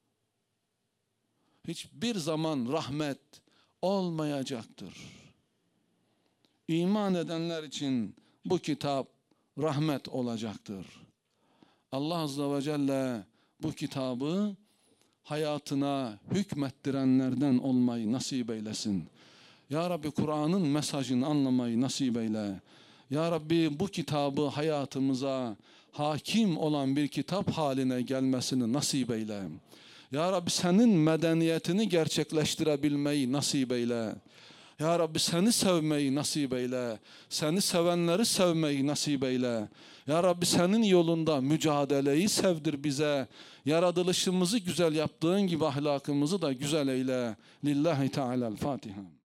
Hiçbir zaman rahmet olmayacaktır. İman edenler için bu kitap rahmet olacaktır. Allah Azze ve Celle bu kitabı hayatına hükmettirenlerden olmayı nasip eylesin. Ya Rabbi Kur'an'ın mesajını anlamayı nasip eyle. Ya Rabbi bu kitabı hayatımıza hakim olan bir kitap haline gelmesini nasip eyle. Ya Rabbi senin medeniyetini gerçekleştirebilmeyi nasip eyle. Ya Rabbi seni sevmeyi nasip eyle. Seni sevenleri sevmeyi nasip eyle. Ya Rabbi senin yolunda mücadeleyi sevdir bize. Yaratılışımızı güzel yaptığın gibi ahlakımızı da güzel eyle. Lillahi Teala'l-Fatiha.